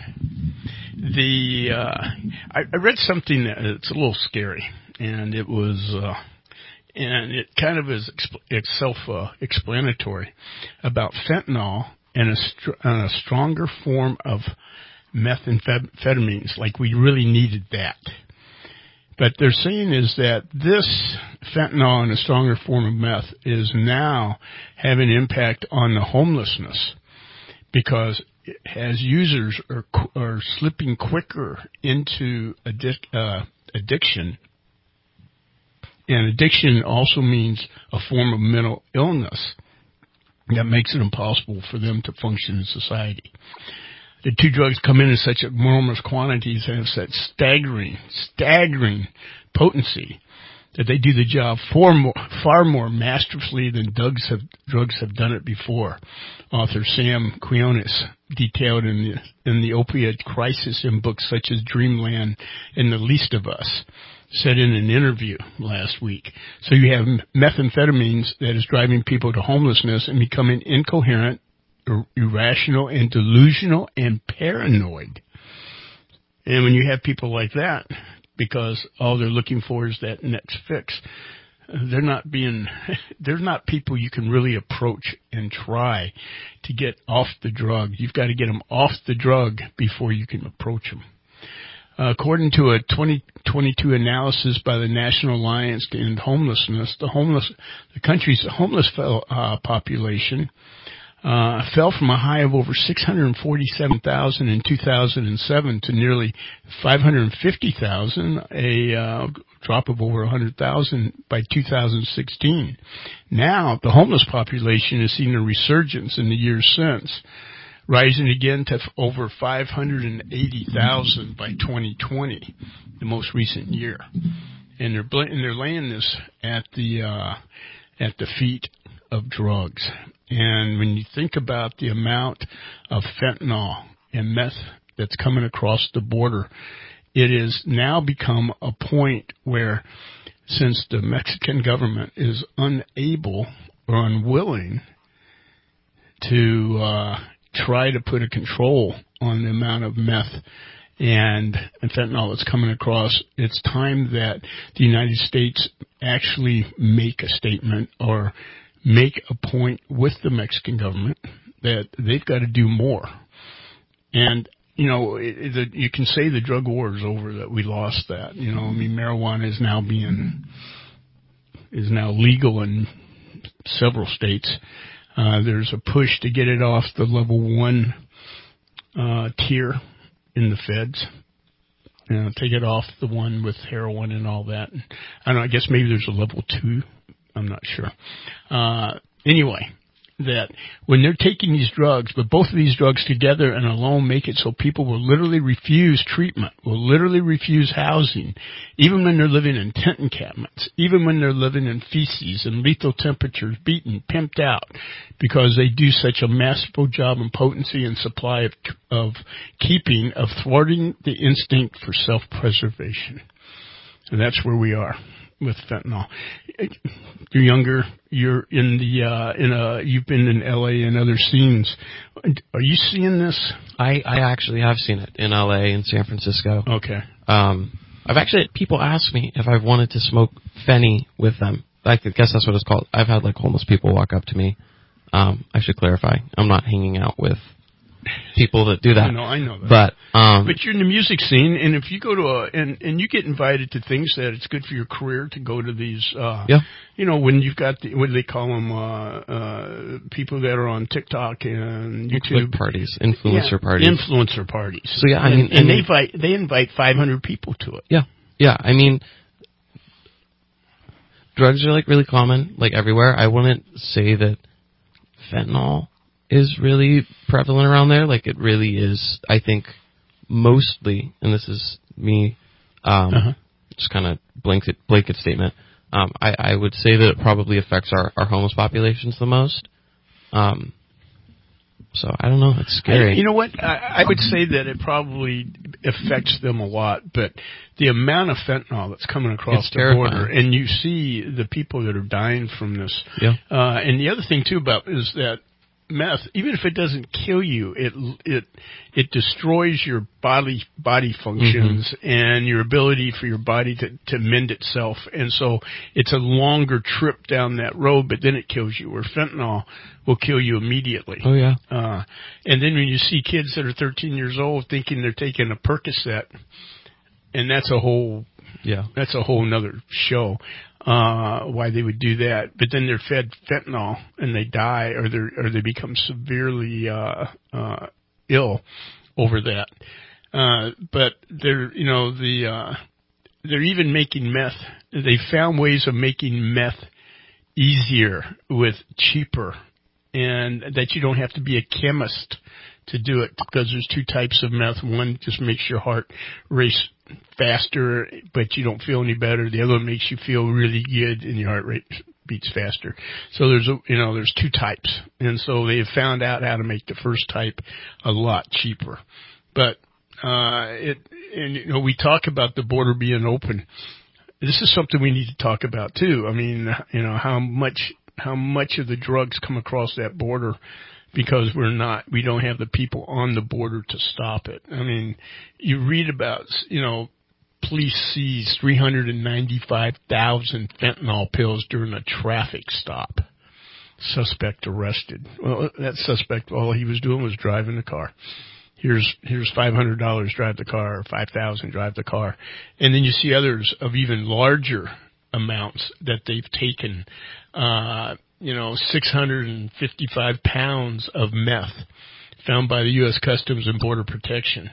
The, uh, I, I read something that's a little scary, and it was, uh, and it kind of is exp- self-explanatory about fentanyl and a, str- and a stronger form of methamphetamines, like we really needed that. But they're saying is that this fentanyl in a stronger form of meth is now having an impact on the homelessness, because as users are are slipping quicker into addic- uh, addiction, and addiction also means a form of mental illness that makes it impossible for them to function in society. The two drugs come in in such enormous quantities and have such staggering, staggering potency that they do the job far more, far more masterfully than drugs have, drugs have done it before. Author Sam Quinones detailed in the, in the opioid crisis in books such as Dreamland and The Least of Us, said in an interview last week. So you have methamphetamines that is driving people to homelessness and becoming incoherent, irrational and delusional and paranoid. And when you have people like that, because all they're looking for is that next fix, they're not being, they're not people you can really approach and try to get off the drug. You've got to get them off the drug before you can approach them. Uh, according to a twenty twenty-two analysis by the National Alliance to End Homelessness, the homeless, the country's homeless fel- uh, population Uh, fell from a high of over six hundred forty-seven thousand in two thousand seven to nearly five hundred fifty thousand, a uh, drop of over one hundred thousand by two thousand sixteen. Now, the homeless population has seen a resurgence in the years since, rising again to f- over five hundred eighty thousand by twenty twenty, the most recent year. And they're bl- and they're laying this at the uh, at the feet of drugs. And when you think about the amount of fentanyl and meth that's coming across the border, it has now become a point where, since the Mexican government is unable or unwilling to uh, try to put a control on the amount of meth and, and fentanyl that's coming across, it's time that the United States actually make a statement or make a point with the Mexican government that they've got to do more. And, you know, it, it, you can say the drug war is over, that we lost that. You know, I mean, marijuana is now being, is now legal in several states. Uh, there's a push to get it off the level one uh, tier in the feds. You know, take it off the one with heroin and all that. I don't know, I guess maybe there's a level two. I'm not sure. Uh, anyway, that when they're taking these drugs, but both of these drugs together and alone make it so people will literally refuse treatment, will literally refuse housing, even when they're living in tent encampments, even when they're living in feces and lethal temperatures, beaten, pimped out, because they do such a masterful job in potency and supply of, of keeping, of thwarting the instinct for self-preservation. And that's where we are with fentanyl. You're younger. You're in the uh, in a. You've been in L A and other scenes. Are you seeing this? I, I actually have seen it in L A and San Francisco. Okay. Um, I've actually had people ask me if I've wanted to smoke Fenny with them. I guess that's what it's called. I've had like homeless people walk up to me. Um, I should clarify. I'm not hanging out with people that do that. I know, I know that. But um, but you're in the music scene, and if you go to a and and you get invited to things that it's good for your career to go to these. Uh, yeah. You know, when you've got the, what do they call them? Uh, uh, people that are on TikTok and YouTube Click parties, influencer yeah, parties, influencer parties. So yeah, I and, mean, and, and I they mean, invite they invite five hundred people to it. Yeah, yeah. I mean, drugs are like really common, like everywhere. I wouldn't say that fentanyl is really prevalent around there. Like, it really is, I think, mostly, and this is me, um, uh-huh. just kind of blanket, blanket statement, um, I, I would say that it probably affects our, our homeless populations the most. Um, so, I don't know. It's scary. I, you know what? I, I would say that it probably affects them a lot, but the amount of fentanyl that's coming across it's the terrifying. border, and you see the people that are dying from this. Yeah. Uh, and the other thing, too, about is that meth, even if it doesn't kill you, it it it destroys your body body functions mm-hmm. and your ability for your body to, to mend itself. And so it's a longer trip down that road, but then it kills you. Where fentanyl will kill you immediately. Oh yeah. Uh, and then when you see kids that are thirteen years old thinking they're taking a Percocet, and that's a whole yeah that's a whole nother show. Uh, why they would do that, but then they're fed fentanyl and they die, or they or they become severely uh, uh, ill over that. Uh, but they're you know the uh, they're even making meth. They found ways of making meth easier with cheaper, and that you don't have to be a chemist to do it, because there's two types of meth. One just makes your heart race faster, but you don't feel any better. The other one makes you feel really good, and your heart rate beats faster. So there's a, you know, there's two types, and so they have found out how to make the first type a lot cheaper. But uh, it, and you know, we talk about the border being open. This is something we need to talk about too. I mean, you know, how much how much of the drugs come across that border, because we're not, we don't have the people on the border to stop it. I mean, you read about, you know, police seize three hundred ninety-five thousand fentanyl pills during a traffic stop. Suspect arrested. Well, that suspect, all he was doing was driving the car. Here's, here's five hundred dollars, drive the car, or five thousand dollars, drive the car. And then you see others of even larger amounts that they've taken, uh, you know, six hundred fifty-five pounds of meth found by the U S Customs and Border Protection.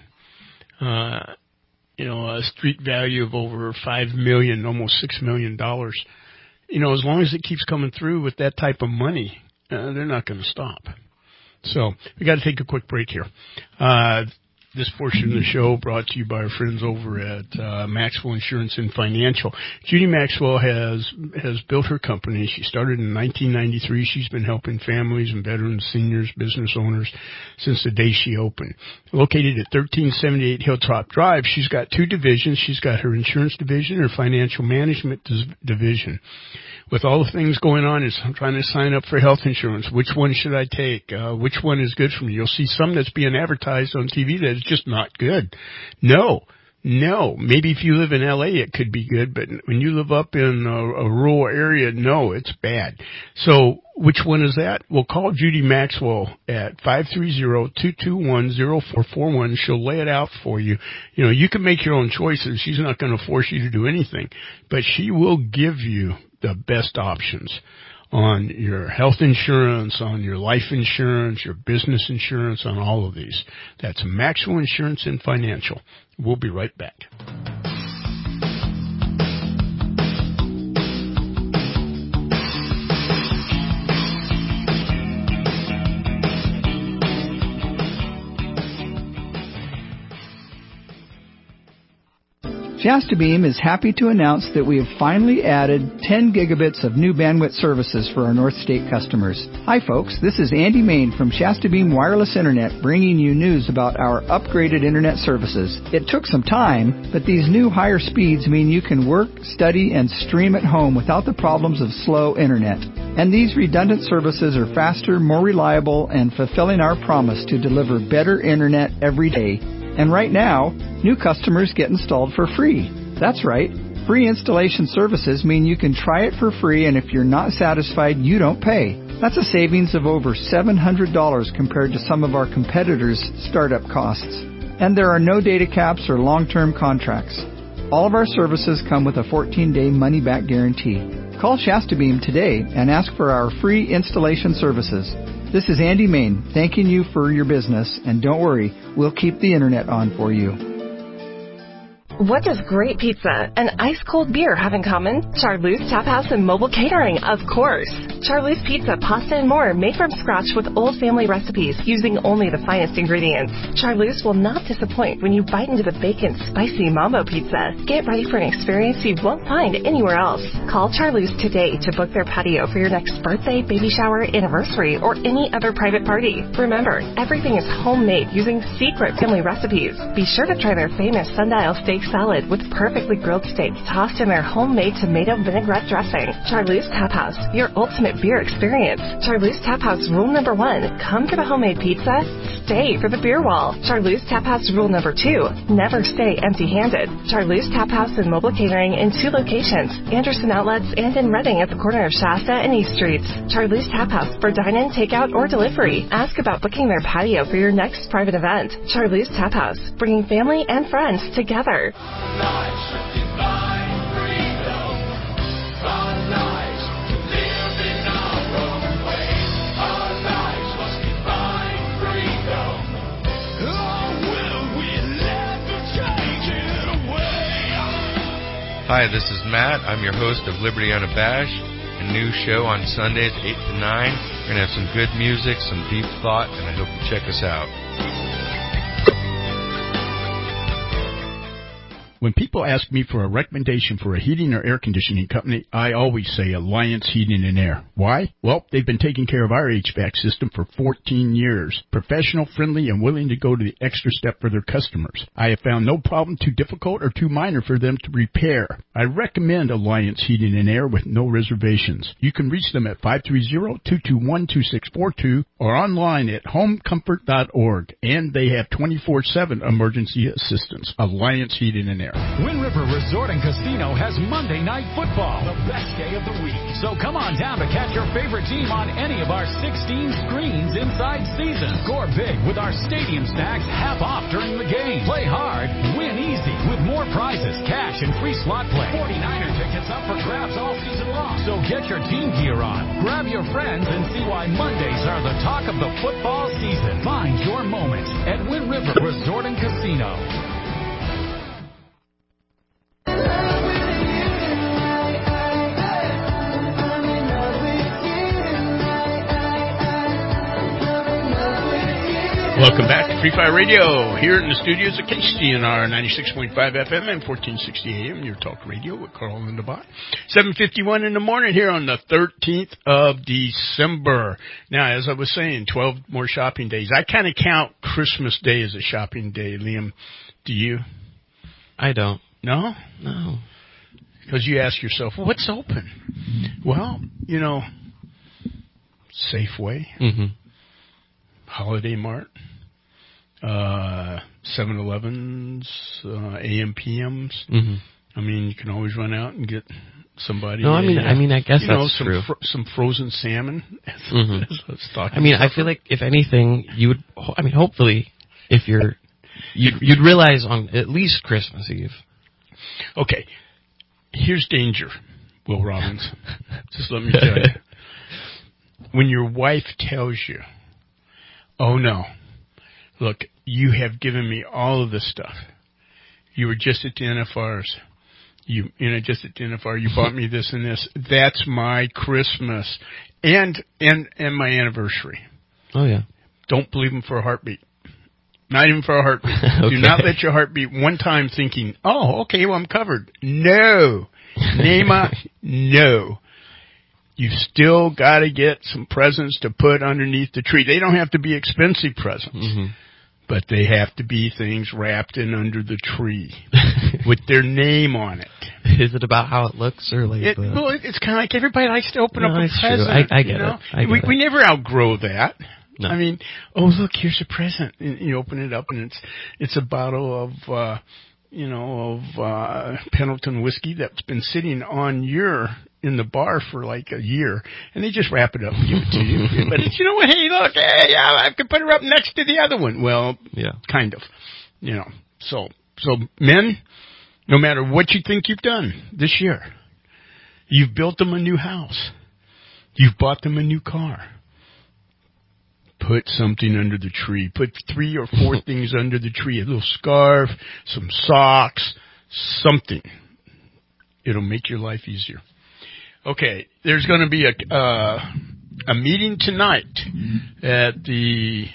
Uh, you know, a street value of over five million dollars, almost six million dollars. You know, as long as it keeps coming through with that type of money, uh, they're not going to stop. So we got to take a quick break here. Uh, This portion of the show brought to you by our friends over at uh, Maxwell Insurance and Financial. Judy Maxwell has has built her company. She started in nineteen ninety-three. She's been helping families and veterans, seniors, business owners since the day she opened. Located at thirteen seventy-eight Hilltop Drive, she's got two divisions. She's got her insurance division, her financial management division. With all the things going on, is I'm trying to sign up for health insurance. Which one should I take? Uh, which one is good for me? You'll see some that's being advertised on T V that is just not good. No, no. Maybe if you live in L A, it could be good, but when you live up in a, a rural area, no, it's bad. So which one is that? Well, call Judy Maxwell at five three zero, two two one, zero four four one. She'll lay it out for you. You know, you can make your own choices. She's not going to force you to do anything, but she will give you the best options on your health insurance, on your life insurance, your business insurance, on all of these. That's Maxwell Insurance and Financial. We'll be right back. Shasta Beam is happy to announce that we have finally added ten gigabits of new bandwidth services for our North State customers. Hi folks, this is Andy Main from Shasta Beam Wireless Internet bringing you news about our upgraded internet services. It took some time, but these new higher speeds mean you can work, study, and stream at home without the problems of slow internet. And these redundant services are faster, more reliable, and fulfilling our promise to deliver better internet every day. And right now, new customers get installed for free. That's right. Free installation services mean you can try it for free, and if you're not satisfied, you don't pay. That's a savings of over seven hundred dollars compared to some of our competitors' startup costs. And there are no data caps or long-term contracts. All of our services come with a fourteen-day money-back guarantee. Call Shasta Beam today and ask for our free installation services. This is Andy Main, thanking you for your business, and don't worry, we'll keep the internet on for you. What does great pizza and ice-cold beer have in common? Charlie's Tap House and Mobile Catering, of course. Charlie's Pizza, pasta, and more made from scratch with old family recipes using only the finest ingredients. Charlie's will not disappoint when you bite into the bacon spicy mambo pizza. Get ready for an experience you won't find anywhere else. Call Charlie's today to book their patio for your next birthday, baby shower, anniversary, or any other private party. Remember, everything is homemade using secret family recipes. Be sure to try their famous sundial steak salad with perfectly grilled steaks tossed in their homemade tomato vinaigrette dressing. Charlie's Tap House, your ultimate beer experience. Charlie's Tap House rule number one, come for the homemade pizza, stay for the beer wall. Charlie's Tap House rule number two, never stay empty-handed. Charlie's Tap House and Mobile Catering in two locations, Anderson Outlets and in Reading at the corner of Shasta and East Streets. Charlie's Tap House for dine-in, takeout, or delivery. Ask about booking their patio for your next private event. Charlie's Tap House, bringing family and friends together. Hi, this is Matt. I'm your host of Liberty Unabashed, a new show on Sundays, eight to nine. We're going to have some good music, some deep thought, and I hope you check us out. When people ask me for a recommendation for a heating or air conditioning company, I always say Alliance Heating and Air. Why? Well, they've been taking care of our H V A C system for fourteen years. Professional, friendly, and willing to go to the extra step for their customers. I have found no problem too difficult or too minor for them to repair. I recommend Alliance Heating and Air with no reservations. You can reach them at five three zero, two two one, two six four two or online at home comfort dot org. And they have twenty-four seven emergency assistance. Alliance Heating and Air. Wind River Resort and Casino has Monday Night Football, the best day of the week. So come on down to catch your favorite team on any of our sixteen screens inside season. Score big with our stadium snacks half off during the game. Play hard, win easy with more prizes, cash, and free slot play. forty-niner tickets up for grabs all season long. So get your team gear on, grab your friends, and see why Mondays are the talk of the football season. Find your moment at Wind River Resort and Casino. Welcome back to Free Fire Radio, here in the studios of K C N R ninety-six point five F M and fourteen sixty A M, your talk radio with Carl and Devon. seven fifty-one in the morning here on the thirteenth of December. Now, as I was saying, twelve more shopping days. I kind of count Christmas Day as a shopping day, Liam. Do you? I don't. No? No. Because you ask yourself, well, what's open? Well, you know, Safeway. Mm-hmm. Holiday Mart, uh, seven elevens, uh, A M P Ms. Mm-hmm. I mean, you can always run out and get somebody. No, I mean, a, I mean, I guess you that's know, some true. Fr- some frozen salmon. Mm-hmm. I mean, I feel like if anything, you would. I mean, hopefully, if you're, you'd, you'd realize on at least Christmas Eve. Okay, here's danger, Will Robbins. Just let me tell you, when your wife tells you, oh, no. Look, you have given me all of this stuff. You were just at the N F Rs. You, you know, just at the N F R. You bought me this and this. That's my Christmas. And, and, and my anniversary. Oh, yeah. Don't believe them for a heartbeat. Not even for a heartbeat. Okay. Do not let your heart beat one time thinking, oh, okay, well, I'm covered. No. Nema, no. You've still got to get some presents to put underneath the tree. They don't have to be expensive presents, mm-hmm. but they have to be things wrapped in under the tree with their name on it. Is it about how it looks or like? It, the... Well, it's kind of like everybody likes to open no, up a it's present. True. I, I get you know? it. I get we, it. we never outgrow that. No. I mean, oh look, here's a present. And you open it up and it's it's a bottle of. uh you know, of uh Pendleton whiskey that's been sitting on your in the bar for like a year, and they just wrap it up and give it to you. But it's, you know what? Hey, look, hey, yeah, I could put her up next to the other one. Well, yeah, kind of, you know. So, so men, no matter what you think you've done this year, you've built them a new house, you've bought them a new car. Put something under the tree. Put three or four things under the tree. A little scarf, some socks, something. It'll make your life easier. Okay, there's going to be a uh, a meeting tonight at the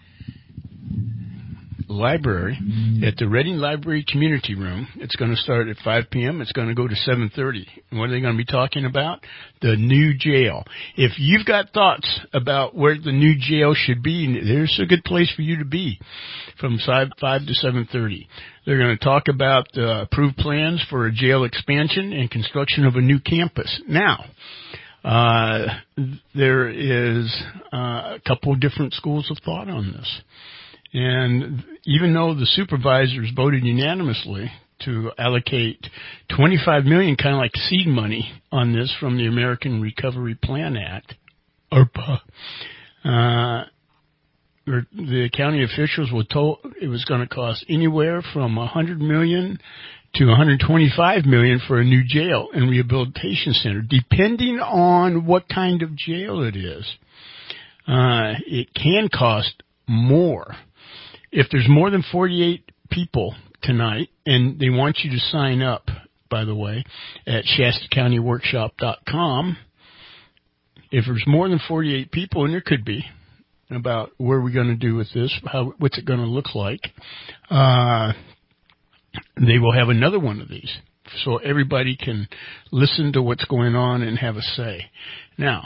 library, at the Reading Library Community Room. It's going to start at five p.m. It's going to go to seven thirty. And what are they going to be talking about? The new jail. If you've got thoughts about where the new jail should be, there's a good place for you to be from five to seven thirty. They're going to talk about the approved plans for a jail expansion and construction of a new campus. Now, uh, there is uh, a couple of different schools of thought on this. And even though the supervisors voted unanimously to allocate twenty-five million dollars, kind of like seed money on this from the American Recovery Plan Act, ARPA, uh, the county officials were told it was going to cost anywhere from one hundred million dollars to one hundred twenty-five million dollars for a new jail and rehabilitation center, depending on what kind of jail it is. Uh, it can cost more. If there's more than forty-eight people tonight, and they want you to sign up, by the way, at Shasta County Workshop dot com, if there's more than forty-eight people, and there could be, about what are we going to do with this, how, what's it going to look like, uh, they will have another one of these. So everybody can listen to what's going on and have a say. Now,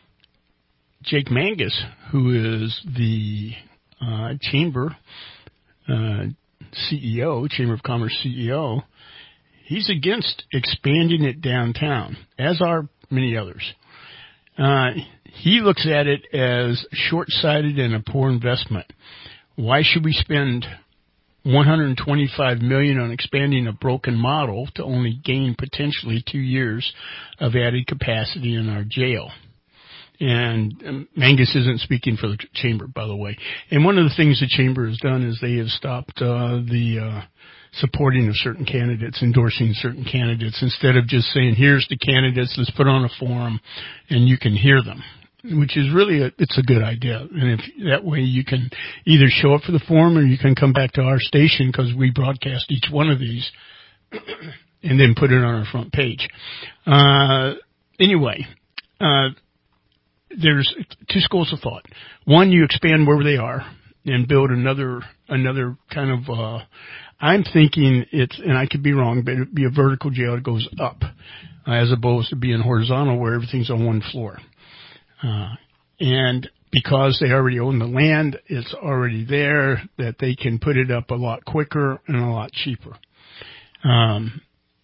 Jake Mangus, who is the Uh, Chamber uh, C E O, Chamber of Commerce C E O, he's against expanding it downtown, as are many others. Uh, he looks at it as short-sighted and a poor investment. Why should we spend one hundred twenty-five million dollars on expanding a broken model to only gain potentially two years of added capacity in our jail? And um, Mangus isn't speaking for the Chamber, by the way. And one of the things the Chamber has done is they have stopped uh, the uh, supporting of certain candidates, endorsing certain candidates, instead of just saying, here's the candidates, let's put on a forum, and you can hear them, which is really, a, it's a good idea. And if that way you can either show up for the forum or you can come back to our station, because we broadcast each one of these, and then put it on our front page. Uh, anyway, uh, there's two schools of thought. One, you expand where they are and build another, another kind of, uh, I'm thinking it's, and I could be wrong, but it'd be a vertical jail that goes up, uh, as opposed to being horizontal where everything's on one floor. Uh, and because they already own the land, it's already there, that they can put it up a lot quicker and a lot cheaper. Um,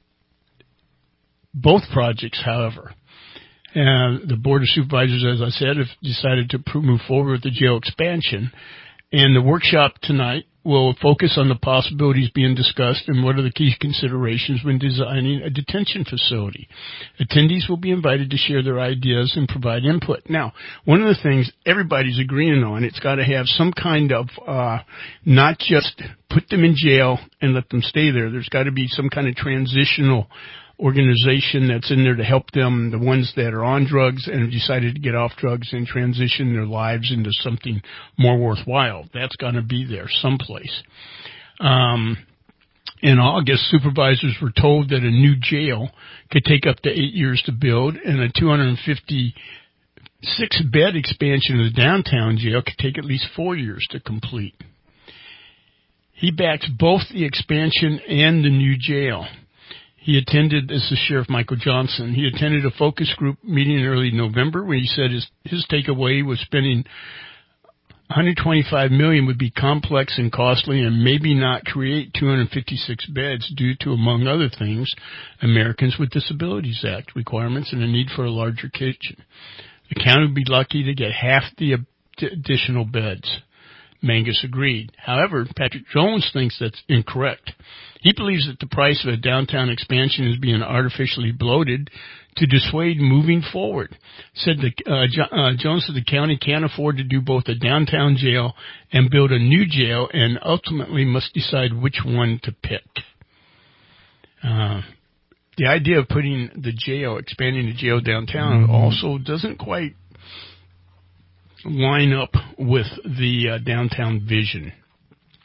both projects, however, and the Board of Supervisors, as I said, have decided to move forward with the jail expansion. And the workshop tonight will focus on the possibilities being discussed and what are the key considerations when designing a detention facility. Attendees will be invited to share their ideas and provide input. Now, one of the things everybody's agreeing on, it's got to have some kind of, uh, not just put them in jail and let them stay there. There's got to be some kind of transitional organization that's in there to help them, the ones that are on drugs and have decided to get off drugs and transition their lives into something more worthwhile. That's going to be there someplace. Um, in August, supervisors were told that a new jail could take up to eight years to build, and a two hundred fifty-six bed expansion of the downtown jail could take at least four years to complete. He backs both the expansion and the new jail. He attended, this is Sheriff Michael Johnson, he attended a focus group meeting in early November where he said his, his takeaway was spending one hundred twenty-five million dollars would be complex and costly and maybe not create two hundred fifty-six beds due to, among other things, Americans with Disabilities Act requirements and a need for a larger kitchen. The county would be lucky to get half the additional beds. Mangus agreed. However, Patrick Jones thinks that's incorrect. He believes that the price of a downtown expansion is being artificially bloated to dissuade moving forward. Said the, uh, jo- uh, Jones said the county can't afford to do both a downtown jail and build a new jail and ultimately must decide which one to pick. Uh, the idea of putting the jail, expanding the jail downtown also doesn't quite line up with the uh, downtown vision.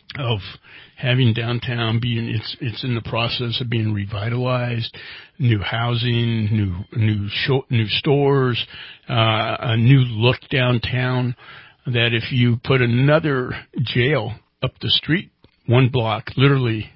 of having downtown being it's it's in the process of being revitalized, new housing, new new show, new stores, uh, a new look downtown. That if you put another jail up the street, one block, literally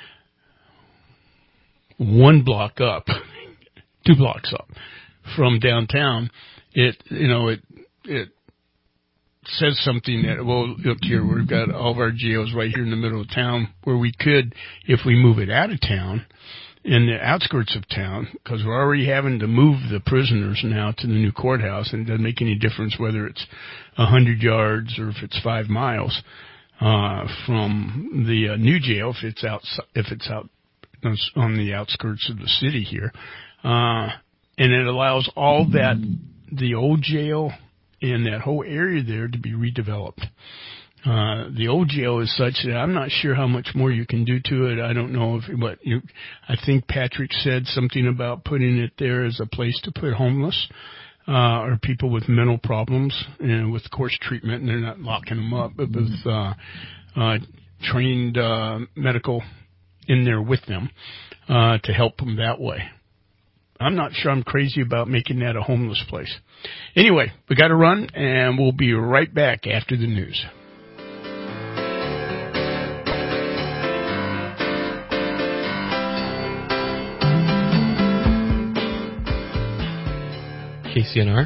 one block up, two blocks up from downtown, it you know it it. says something that, well, look here, we've got all of our jails right here in the middle of town where we could, if we move it out of town, in the outskirts of town, because we're already having to move the prisoners now to the new courthouse, and it doesn't make any difference whether it's a hundred yards or if it's five miles, uh, from the uh, new jail, if it's out, if it's out on the outskirts of the city here. Uh, and it allows all that, the old jail, and that whole area there to be redeveloped. Uh, the old jail is such that I'm not sure how much more you can do to it. I don't know if, but you, I think Patrick said something about putting it there as a place to put homeless, uh, or people with mental problems and with course treatment, and they're not locking them up, but with, uh, uh, trained, uh, medical in there with them, uh, to help them that way. I'm not sure I'm crazy about making that a homeless place. Anyway, we got to run, and we'll be right back after the news. K C N R,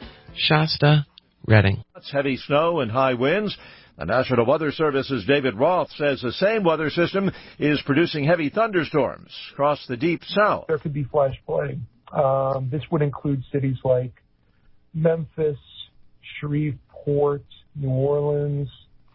Shasta, Redding. Heavy snow and high winds. The National Weather Service's David Roth says the same weather system is producing heavy thunderstorms across the deep south. There could be flash flooding. Um, this would include cities like Memphis, Shreveport, New Orleans,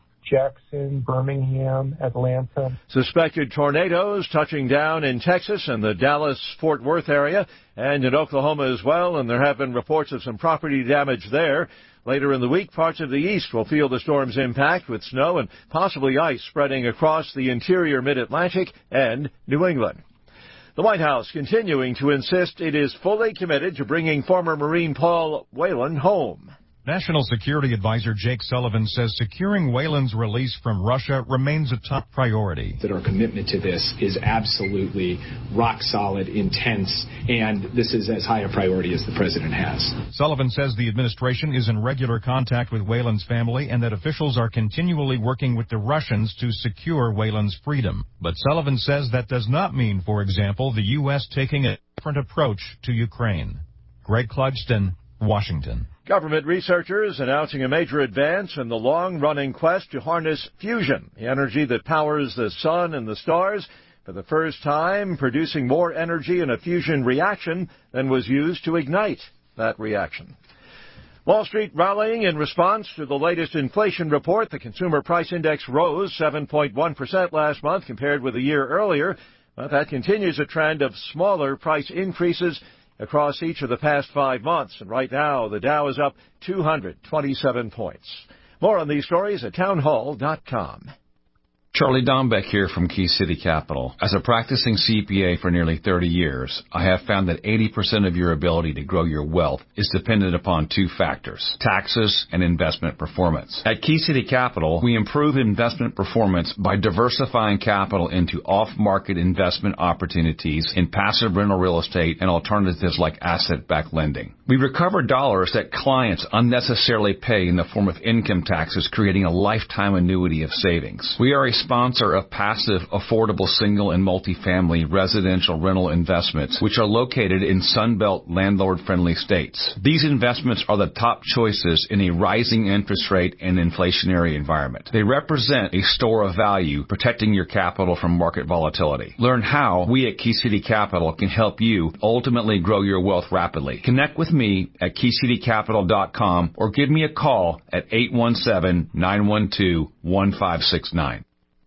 Jackson, Birmingham, Atlanta. Suspected tornadoes touching down in Texas and the Dallas-Fort Worth area and in Oklahoma as well, and there have been reports of some property damage there. Later in the week, parts of the east will feel the storm's impact with snow and possibly ice spreading across the interior mid-Atlantic and New England. The White House continuing to insist it is fully committed to bringing former Marine Paul Whelan home. National Security Advisor Jake Sullivan says securing Whelan's release from Russia remains a top priority. That our commitment to this is absolutely rock solid, intense, and this is as high a priority as the president has. Sullivan says the administration is in regular contact with Whelan's family and that officials are continually working with the Russians to secure Whelan's freedom. But Sullivan says that does not mean, for example, the U S taking a different approach to Ukraine. Greg Clugston, Washington. Government researchers announcing a major advance in the long-running quest to harness fusion, the energy that powers the sun and the stars, for the first time producing more energy in a fusion reaction than was used to ignite that reaction. Wall Street rallying in response to the latest inflation report. The Consumer Price Index rose seven point one percent last month compared with a year earlier, but that continues a trend of smaller price increases across each of the past five months. And right now, the Dow is up two hundred twenty-seven points. More on these stories at townhall dot com. Charlie Dombeck here from Key City Capital. As a practicing C P A for nearly thirty years, I have found that eighty percent of your ability to grow your wealth is dependent upon two factors, taxes and investment performance. At Key City Capital, we improve investment performance by diversifying capital into off-market investment opportunities in passive rental real estate and alternatives like asset-backed lending. We recover dollars that clients unnecessarily pay in the form of income taxes, creating a lifetime annuity of savings. We are a sponsor of passive, affordable single and multifamily residential rental investments, which are located in Sunbelt landlord-friendly states. These investments are the top choices in a rising interest rate and inflationary environment. They represent a store of value, protecting your capital from market volatility. Learn how we at Key City Capital can help you ultimately grow your wealth rapidly. Connect with me at key city capital dot com or give me a call at eight one seven, nine one two, one five six nine.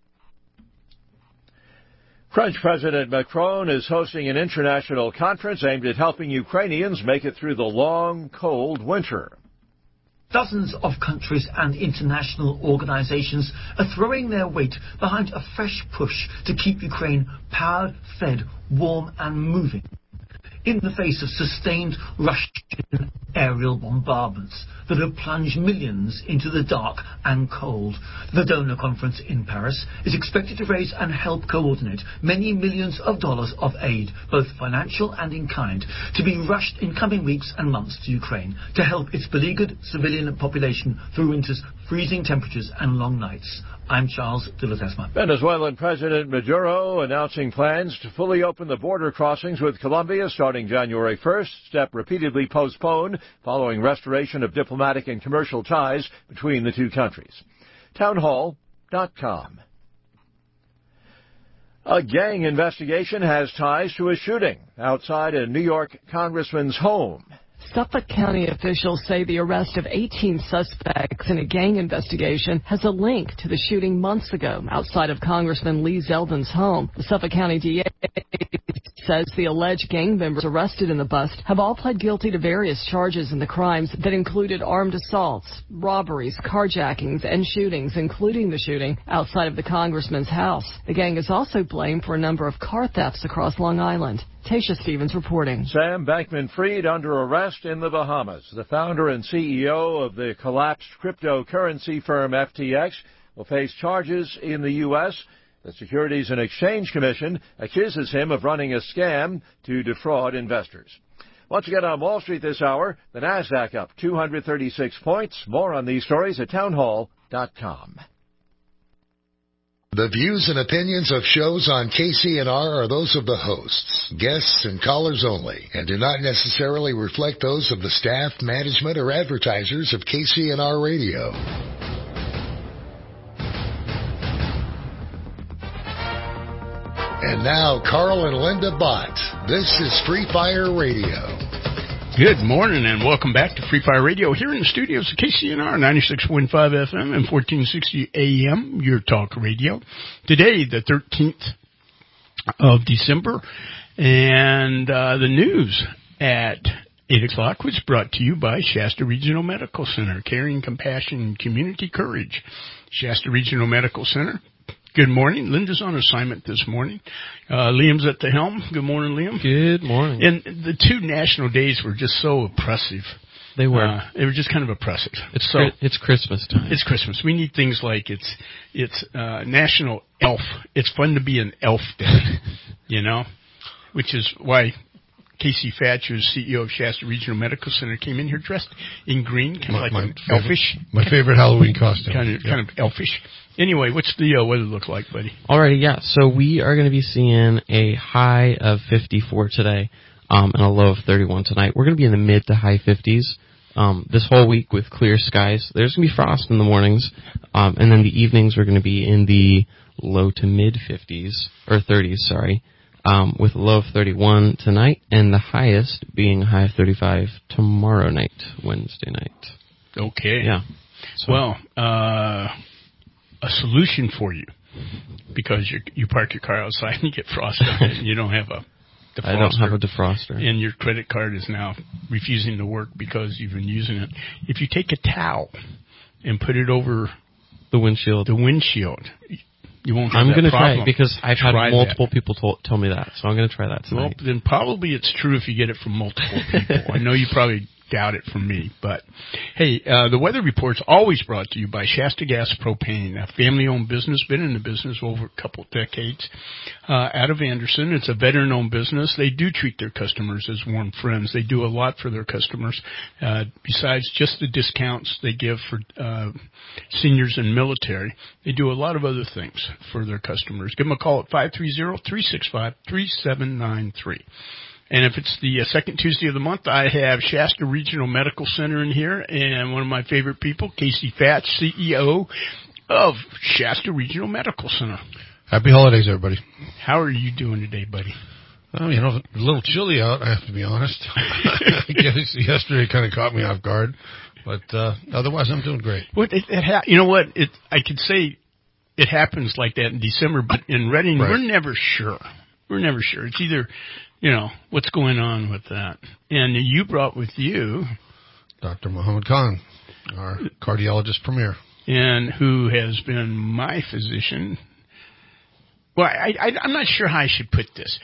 French President Macron is hosting an international conference aimed at helping Ukrainians make it through the long, cold winter. Dozens of countries and international organizations are throwing their weight behind a fresh push to keep Ukraine powered, fed, warm and moving. in the face of sustained Russian aerial bombardments that have plunged millions into the dark and cold. The donor conference in Paris is expected to raise and help coordinate many millions of dollars of aid, both financial and in kind, to be rushed in coming weeks and months to Ukraine to help its beleaguered civilian population through winter's freezing temperatures and long nights. I'm Charles de Ledesma. Venezuelan President Maduro announcing plans to fully open the border crossings with Colombia starting January first, step repeatedly postponed following restoration of diplomatic and commercial ties between the two countries. townhall dot com. A gang investigation has ties to a shooting outside a New York congressman's home. Suffolk County officials say the arrest of eighteen suspects in a gang investigation has a link to the shooting months ago outside of Congressman Lee Zeldin's home. The Suffolk County D A says the alleged gang members arrested in the bust have all pled guilty to various charges in the crimes that included armed assaults, robberies, carjackings, and shootings, including the shooting outside of the congressman's house. The gang is also blamed for a number of car thefts across Long Island. Tasha Stevens reporting. Sam Bankman-Fried under arrest in the Bahamas. The founder and C E O of the collapsed cryptocurrency firm F T X will face charges in the U S The Securities and Exchange Commission accuses him of running a scam to defraud investors. Once again on Wall Street this hour, the Nasdaq up two hundred thirty-six points. More on these stories at townhall dot com. The views and opinions of shows on K C N R are those of the hosts, guests, and callers only, and do not necessarily reflect those of the staff, management, or advertisers of K C N R Radio. And now, Carl and Linda Bott. This is Free Fire Radio. Good morning and welcome back to Free Fire Radio here in the studios of K C N R ninety-six point five F M and fourteen sixty A M, your talk radio. Today, the thirteenth of December, and uh, the news at eight o'clock was brought to you by Shasta Regional Medical Center, Caring, Compassion, Community Courage. Shasta Regional Medical Center. Good morning. Linda's on assignment this morning. Uh, Liam's at the helm. Good morning, Liam. Good morning. And the two national days were just so oppressive. They were. Uh, they were just kind of oppressive. It's so, it's Christmas time. It's Christmas. We need things like it's it's uh, National Elf. It's fun to be an elf day, you know, which is why Casey Thatcher, C E O of Shasta Regional Medical Center, came in here dressed in green, kind of like my elfish. Favorite, my favorite Halloween costume. Kind of, yep. kind of elfish. Anyway, what's the uh, weather look like, buddy? Alrighty, yeah. So we are going to be seeing a high of fifty-four today, um, and a low of thirty-one tonight. We're going to be in the mid to high fifties um, this whole week with clear skies. There's going to be frost in the mornings, um, and then the evenings we're going to be in the low to mid fifties or thirties. Sorry. Um, with a low of thirty-one tonight, and the highest being a high of thirty-five tomorrow night, Wednesday night. Okay. Yeah. So. Well, uh, a solution for you, because you you park your car outside and you get frosted and you don't have a defroster. I don't have a defroster. And your credit card is now refusing to work because you've been using it. If you take a towel and put it over the windshield, the windshield, you won't have I'm that going to problem. try it because I've try had multiple that. people to- tell me that, so I'm going to try that tonight. Well, then probably it's true if you get it from multiple people. I know you probably doubt it from me, but hey, uh, the weather report's always brought to you by Shasta Gas Propane, a family-owned business, been in the business over a couple decades, uh, out of Anderson. It's a veteran-owned business. They do treat their customers as warm friends. They do a lot for their customers, uh, besides just the discounts they give for uh, seniors and military. They do a lot of other things for their customers. Give them a call at five three zero, three six five, three seven nine three. And if it's the uh, second Tuesday of the month, I have Shasta Regional Medical Center in here, and one of my favorite people, Casey Thatch, C E O of Shasta Regional Medical Center. Happy holidays, everybody. How are you doing today, buddy? Oh, you know, a little chilly out, I have to be honest. I guess yesterday kind of caught me off guard, but uh, otherwise I'm doing great. Well, it, it ha- you know what? It I could say it happens like that in December, but in Reading, right. we're never sure. We're never sure. It's either... You know, what's going on with that? And you brought with you... Doctor Mohammed Khan, our cardiologist premier. And who has been my physician. Well, I, I, I'm not sure how I should put this.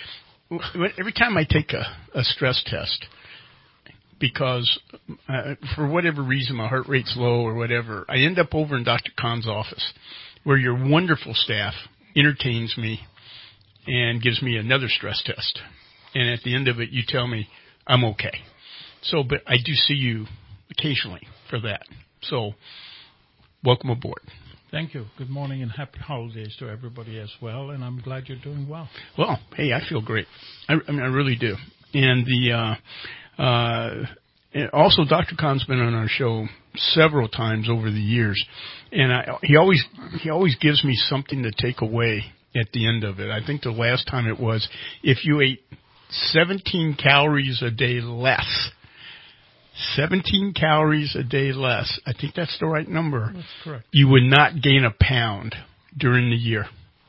every time I take a, a stress test, because uh, for whatever reason my heart rate's low or whatever, I end up over in Doctor Khan's office, where your wonderful staff entertains me and gives me another stress test. And at the end of it, you tell me I'm okay. So, but I do see you occasionally for that. So, welcome aboard. Thank you. Good morning and happy holidays to everybody as well. And I'm glad you're doing well. Well, hey, I feel great. I, I mean, I really do. And the uh, uh, and also, Doctor Khan's been on our show several times over the years, and I, he always he always gives me something to take away at the end of it. I think the last time it was, if you ate seventeen calories a day less, seventeen calories a day less, I think that's the right number. That's correct. You would not gain a pound during the year.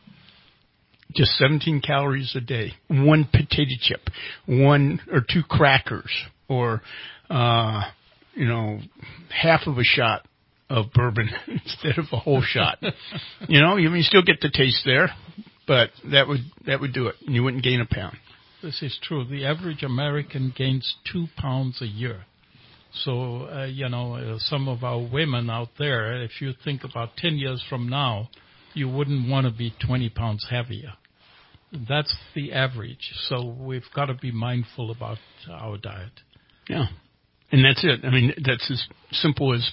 Just seventeen calories a day. One potato chip, one or two crackers, or, uh, you know, half of a shot of bourbon instead of a whole shot. You know, you, you still get the taste there, but that would that would do it. You wouldn't gain a pound. This is true. The average American gains two pounds a year. So, uh, you know, uh, some of our women out there, if you think about ten years from now, you wouldn't want to be twenty pounds heavier. That's the average. So we've got to be mindful about our diet. Yeah. And that's it. I mean, that's as simple as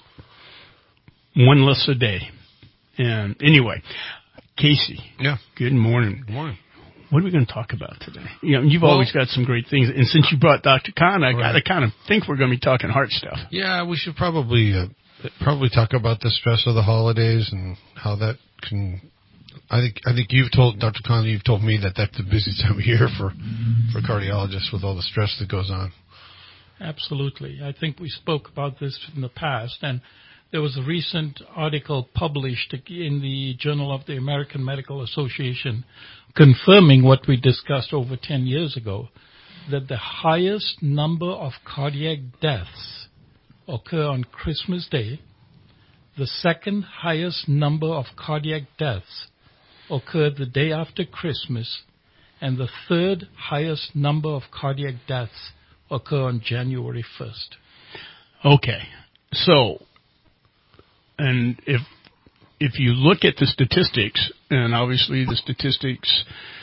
one less a day. And anyway, Casey. Yeah. Good morning. Good morning. What are we going to talk about today? You know, you've well, always got some great things. And since you brought Doctor Khan, I right. got to kind of think we're going to be talking heart stuff. Yeah, we should probably uh, probably talk about the stress of the holidays and how that can. I think I think you've told Doctor Khan, you've told me that that's the busiest time of year for for cardiologists with all the stress that goes on. Absolutely. I think we spoke about this in the past, and there was a recent article published in the Journal of the American Medical Association confirming what we discussed over ten years ago, that the highest number of cardiac deaths occur on Christmas Day, the second highest number of cardiac deaths occur the day after Christmas, and the third highest number of cardiac deaths occur on January first. Okay. So, and if if you look at the statistics, and obviously the statistics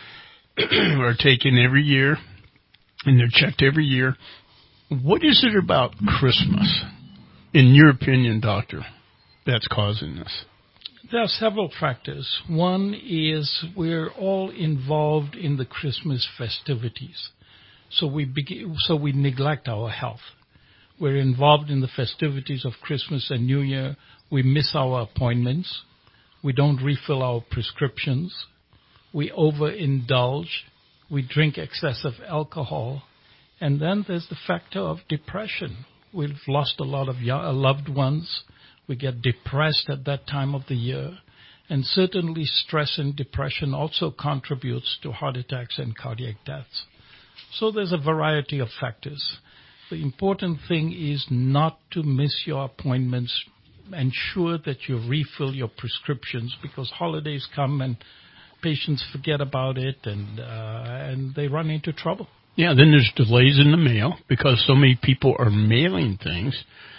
are taken every year, and they're checked every year, what is it about Christmas, in your opinion, doctor, that's causing this? There are several factors. One is we're all involved in the Christmas festivities. So we begin, so we neglect our health. We're involved in the festivities of Christmas and New Year. We miss our appointments. We don't refill our prescriptions. We overindulge. We drink excessive alcohol. And then there's the factor of depression. We've lost a lot of loved ones. We get depressed at that time of the year. And certainly stress and depression also contributes to heart attacks and cardiac deaths. So there's a variety of factors. The important thing is not to miss your appointments. Ensure that you refill your prescriptions, because holidays come and patients forget about it, and uh, and they run into trouble. Yeah, then there's delays in the mail because so many people are mailing things.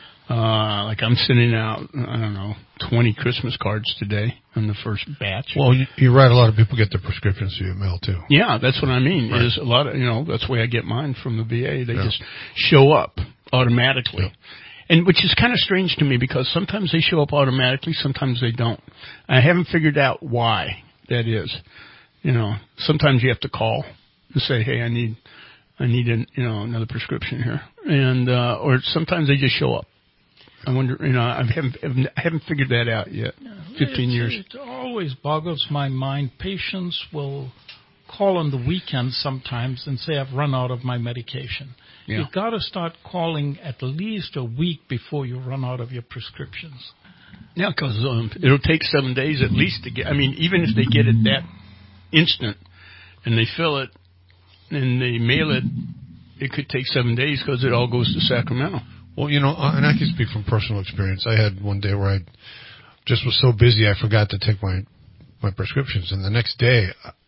Uh, like I'm sending out, I don't know, twenty Christmas cards today on the first batch. Well, you, you're right. A lot of people get their prescriptions through mail too. Yeah, that's what I mean. Right. Is a lot of, you know, that's the way I get mine from the V A. They yeah. just show up automatically. Yeah. And which is kind of strange to me because sometimes they show up automatically, sometimes they don't. I haven't figured out why that is. You know, sometimes you have to call and say, "Hey, I need, I need, an, you know, another prescription here," and uh, or sometimes they just show up. I wonder, you know, I haven't, I haven't figured that out yet. Fifteen it's, years. It always boggles my mind. Patients will call on the weekends sometimes and say, "I've run out of my medication." Yeah. You've got to start calling at least a week before you run out of your prescriptions. Yeah, because um, it'll take seven days at least to get. I mean, even if they get it that instant and they fill it and they mail it, it could take seven days because it all goes to Sacramento. Well, you know, and I can speak from personal experience. I had one day where I just was so busy I forgot to take my my prescriptions, and the next day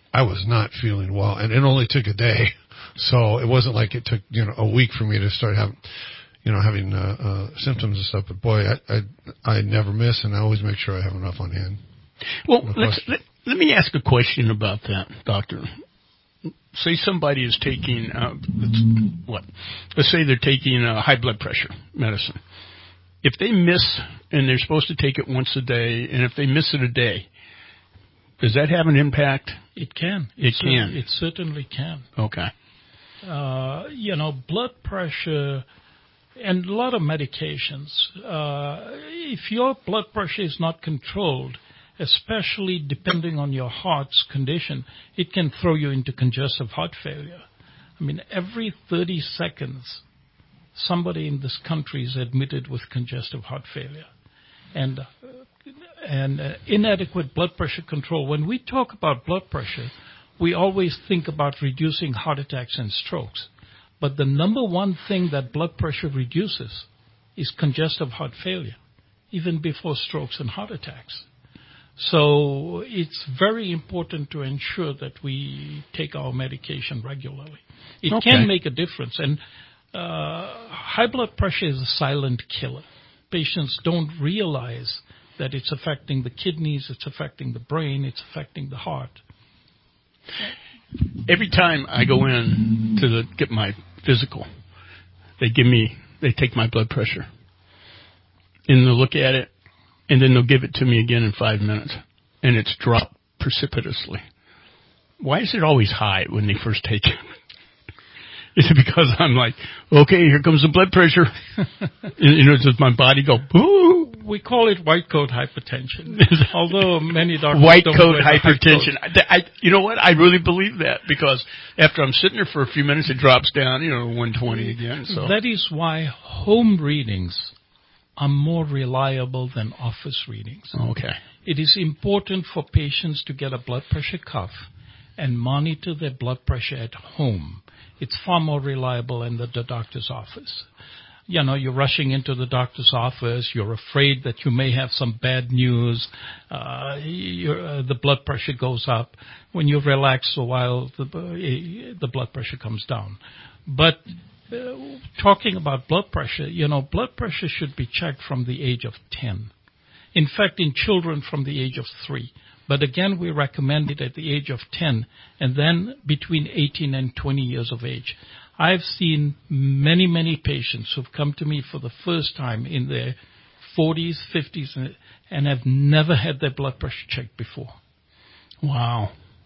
I was not feeling well, and it only took a day. So it wasn't like it took, you know, a week for me to start having, you know, having uh, uh, symptoms and stuff. But boy, I, I I never miss, and I always make sure I have enough on hand. Well, let's, let, let me ask a question about that, Doctor. Say somebody is taking, uh, what? Let's say they're taking uh, high blood pressure medicine. If they miss, and they're supposed to take it once a day, and if they miss it a day, does that have an impact? It can. It, it can. It certainly can. Okay. Uh, you know, blood pressure and a lot of medications. Uh, if your blood pressure is not controlled, especially depending on your heart's condition, it can throw you into congestive heart failure. I mean, every thirty seconds, somebody in this country is admitted with congestive heart failure. And uh, and uh, inadequate blood pressure control. When we talk about blood pressure, we always think about reducing heart attacks and strokes. But the number one thing that blood pressure reduces is congestive heart failure, even before strokes and heart attacks. So it's very important to ensure that we take our medication regularly. It Okay. can make a difference. And uh, high blood pressure is a silent killer. Patients don't realize that it's affecting the kidneys, it's affecting the brain, it's affecting the heart. Every time I go in to the, get my physical, they give me, they take my blood pressure, and they'll look at it, and then they'll give it to me again in five minutes, and it's dropped precipitously. Why is it always high when they first take it? Is it because I'm like, okay, here comes the blood pressure? You know, does my body go, boo? We call it white coat hypertension. Although many doctors white don't coat wear hypertension. white coat. I, I, you know what? I really believe that, because after I'm sitting there for a few minutes, it drops down, you know, one twenty again. So that is why home readings are more reliable than office readings. Okay. It is important for patients to get a blood pressure cuff and monitor their blood pressure at home. It's far more reliable than the, the doctor's office. You know, you're rushing into the doctor's office. You're afraid that you may have some bad news. Uh, your, uh, the blood pressure goes up. When you relax a while, the, uh, the blood pressure comes down. But uh, talking about blood pressure, you know, blood pressure should be checked from the age of ten. In fact, in children from the age of three. But again, we recommend it at the age of ten, and then between eighteen and twenty years of age. I've seen many, many patients who've come to me for the first time in their forties, fifties, and have never had their blood pressure checked before. Wow.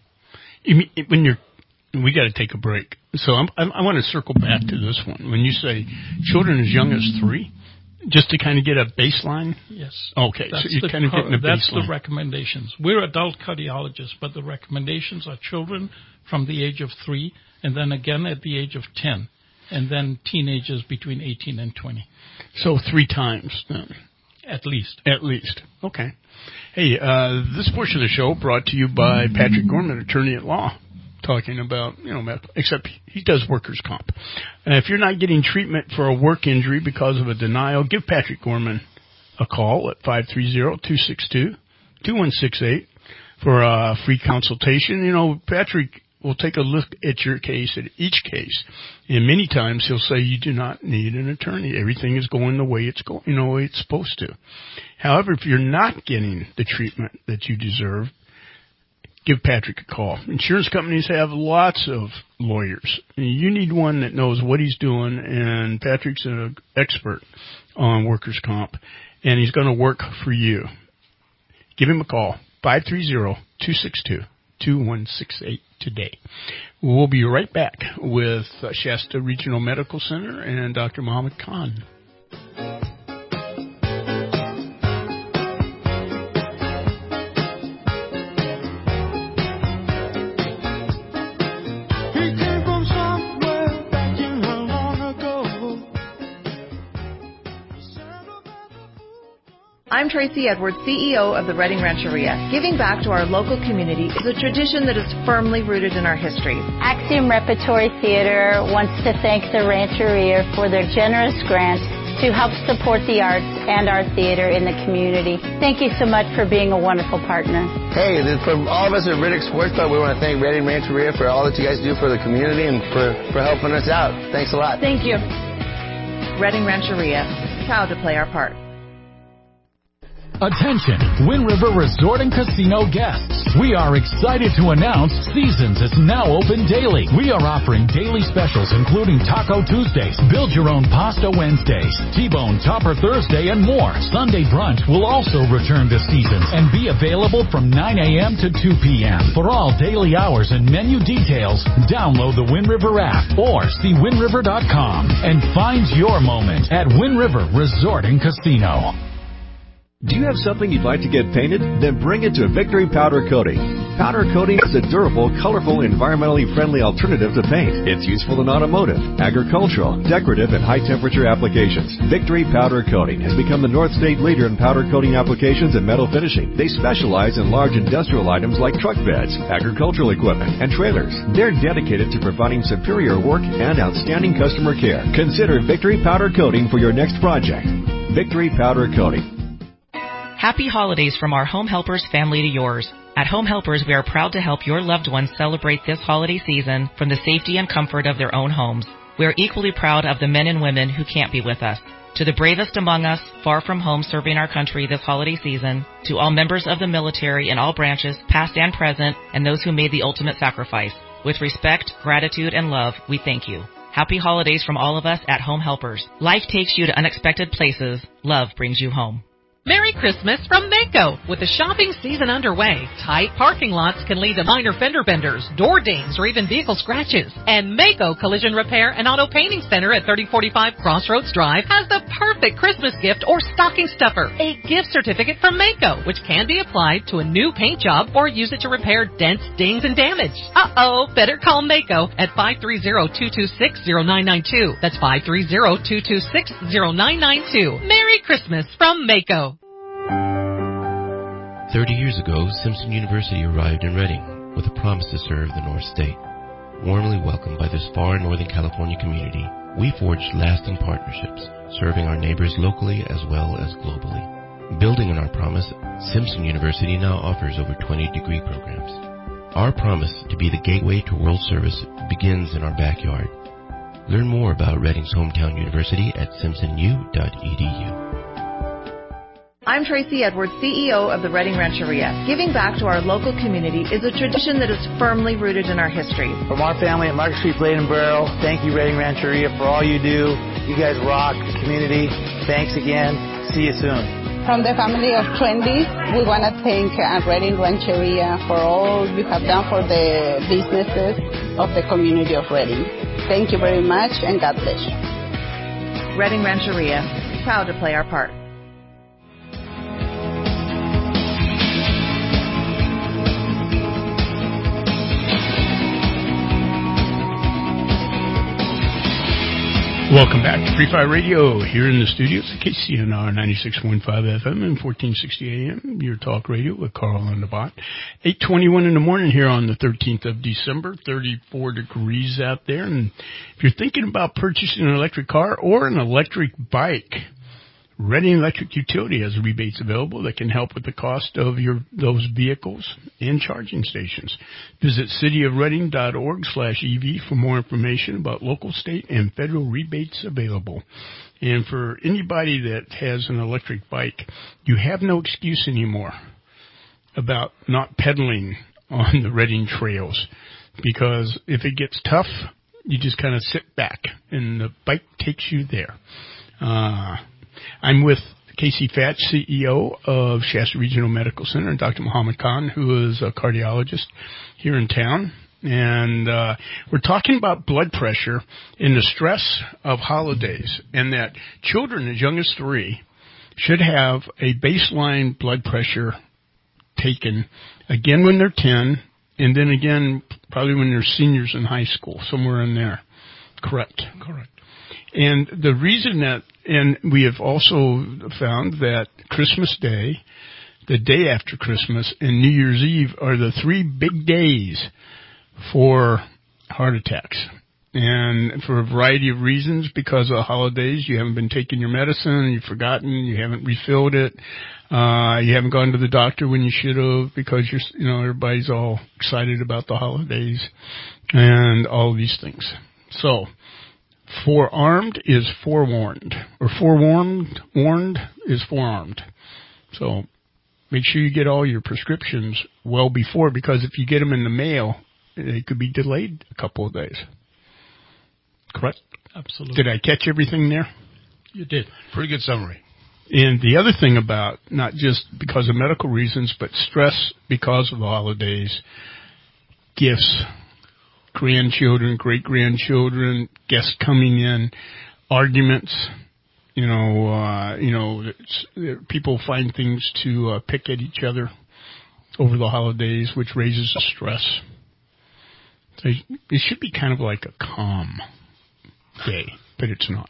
You mean, when you're, we got to take a break. So I'm, I'm, I want to circle back to this one. When you say children as young as three, just to kind of get a baseline? Yes. Okay, that's so you're the, kind of getting a That's baseline. the recommendations. We're adult cardiologists, but the recommendations are children from the age of three, and then again at the age of ten, and then teenagers between eighteen and twenty. So three times then. At least. At least. Okay. Hey, uh, this portion of the show brought to you by Patrick Gorman, attorney at law, talking about, you know, medical, except he does workers' comp. Uh, if you're not getting treatment for a work injury because of a denial, give Patrick Gorman a call at five three zero, two six two, two one six eight for a free consultation. You know, Patrick will take a look at your case, at each case, and many times he'll say you do not need an attorney. Everything is going the way it's going, you know, the way it's supposed to. However, if you're not getting the treatment that you deserve, give Patrick a call. Insurance companies have lots of lawyers. You need one that knows what he's doing, and Patrick's an expert on workers' comp, and he's going to work for you. Give him a call, five three zero, two six two, two one six eight today. We'll be right back with Shasta Regional Medical Center and Doctor Mohammed Khan. I'm Tracy Edwards, C E O of the Redding Rancheria. Giving back to our local community is a tradition that is firmly rooted in our history. Axiom Repertory Theater wants to thank the Rancheria for their generous grant to help support the arts and our theater in the community. Thank you so much for being a wonderful partner. Hey, from all of us at Riddick Sports Club, we want to thank Redding Rancheria for all that you guys do for the community and for, for helping us out. Thanks a lot. Thank you. Redding Rancheria, proud to play our part. Attention, Wind River Resort and Casino guests. We are excited to announce Seasons is now open daily. We are offering daily specials including Taco Tuesdays, Build Your Own Pasta Wednesdays, T-Bone Topper Thursday, and more. Sunday brunch will also return to Seasons and be available from nine a.m. to two p.m. For all daily hours and menu details, download the Wind River app or see wind river dot com and find your moment at Wind River Resort and Casino. Do you have something you'd like to get painted? Then bring it to Victory Powder Coating. Powder coating is a durable, colorful, environmentally friendly alternative to paint. It's useful in automotive, agricultural, decorative, and high-temperature applications. Victory Powder Coating has become the North State leader in powder coating applications and metal finishing. They specialize in large industrial items like truck beds, agricultural equipment, and trailers. They're dedicated to providing superior work and outstanding customer care. Consider Victory Powder Coating for your next project. Victory Powder Coating. Happy holidays from our Home Helpers family to yours. At Home Helpers, we are proud to help your loved ones celebrate this holiday season from the safety and comfort of their own homes. We are equally proud of the men and women who can't be with us. To the bravest among us, far from home serving our country this holiday season, to all members of the military in all branches, past and present, and those who made the ultimate sacrifice. With respect, gratitude, and love, we thank you. Happy holidays from all of us at Home Helpers. Life takes you to unexpected places. Love brings you home. Merry Christmas from Maaco. With the shopping season underway, tight parking lots can lead to minor fender benders, door dings, or even vehicle scratches. And Maaco Collision Repair and Auto Painting Center at thirty forty-five Crossroads Drive has the perfect Christmas gift or stocking stuffer, a gift certificate from Maaco, which can be applied to a new paint job or use it to repair dents, dings, and damage. Uh-oh, better call Maaco at five three zero, two two six, zero nine nine two. That's five three zero, two two six, zero nine nine two. Merry Christmas from Maaco. Thirty years ago, Simpson University arrived in Redding with a promise to serve the North State. Warmly welcomed by this far Northern California community, we forged lasting partnerships, serving our neighbors locally as well as globally. Building on our promise, Simpson University now offers over twenty degree programs. Our promise to be the gateway to world service begins in our backyard. Learn more about Redding's hometown university at simpson u dot e d u. I'm Tracy Edwards, C E O of the Redding Rancheria. Giving back to our local community is a tradition that is firmly rooted in our history. From our family at Market Street Blade and Barrel, thank you, Redding Rancheria, for all you do. You guys rock the community. Thanks again. See you soon. From the family of Trendy, we want to thank uh, Redding Rancheria for all you have done for the businesses of the community of Redding. Thank you very much, and God bless you. Redding Rancheria, proud to play our part. Welcome back to Free Fire Radio here in the studios at K C N R ninety-six point five F M and fourteen sixty A M, your talk radio with Carl and the Bot. eight twenty-one in the morning here on the thirteenth of December, thirty-four degrees out there. And if you're thinking about purchasing an electric car or an electric bike, Redding Electric Utility has rebates available that can help with the cost of your those vehicles and charging stations. Visit cityofredding.org slash EV for more information about local, state, and federal rebates available. And for anybody that has an electric bike, you have no excuse anymore about not pedaling on the Redding trails, because if it gets tough, you just kind of sit back and the bike takes you there. Uh... I'm with Casey Fatch, C E O of Shasta Regional Medical Center, and Doctor Muhammad Khan, who is a cardiologist here in town. And uh, we're talking about blood pressure and the stress of holidays, and that children as young as three should have a baseline blood pressure taken again when they're ten, and then again probably when they're seniors in high school, somewhere in there. Correct. Correct. And the reason that, and we have also found that Christmas Day, the day after Christmas, and New Year's Eve are the three big days for heart attacks. And for a variety of reasons, because of the holidays, you haven't been taking your medicine, you've forgotten, you haven't refilled it, uh, you haven't gone to the doctor when you should have because you're, you know, everybody's all excited about the holidays and all of these things. So, forearmed is forewarned, or forewarned, warned is forearmed. So, make sure you get all your prescriptions well before, because if you get them in the mail, they could be delayed a couple of days. Correct? Absolutely. Did I catch everything there? You did. Pretty good summary. And the other thing about, not just because of medical reasons, but stress because of the holidays, gifts, grandchildren, great-grandchildren, guests coming in, arguments, you know, uh, you know, it's, people find things to uh, pick at each other over the holidays, which raises stress. So it should be kind of like a calm day, but it's not.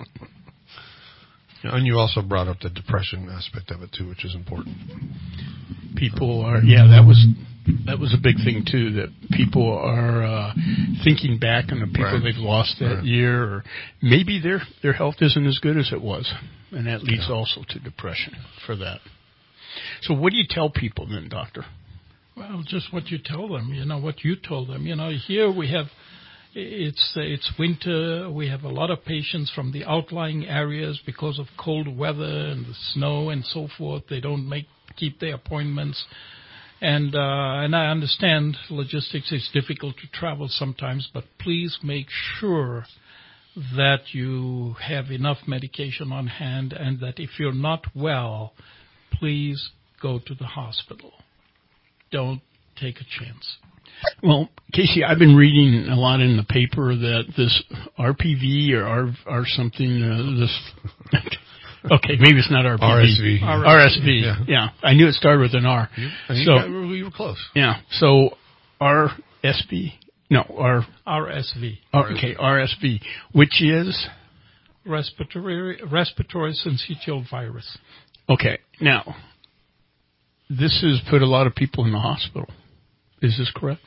Yeah, and you also brought up the depression aspect of it too, which is important. People are, yeah, that was that was a big thing too. That people are uh, thinking back on the people right. they've lost that right. year, or maybe their their health isn't as good as it was, and that leads yeah. also to depression for that. So, what do you tell people then, Doctor? Well, just what you tell them. You know what you told them. You know, here we have. It's it's winter. We have a lot of patients from the outlying areas because of cold weather and the snow and so forth. They don't make keep their appointments, and uh, and I understand logistics is difficult to travel sometimes. But please make sure that you have enough medication on hand, and that if you're not well, please go to the hospital. Don't take a chance. Well, Casey, I've been reading a lot in the paper that this R P V or R, R something, uh, this, okay, maybe it's not R P V. R S V. R S V, yeah. yeah. I knew it started with an R. You, so, you, got, you were close. Yeah, so R S V, no, R. R S V. R, okay, R S V, which is? Respiratory, respiratory syncytial virus. Okay, now, this has put a lot of people in the hospital. Is this correct?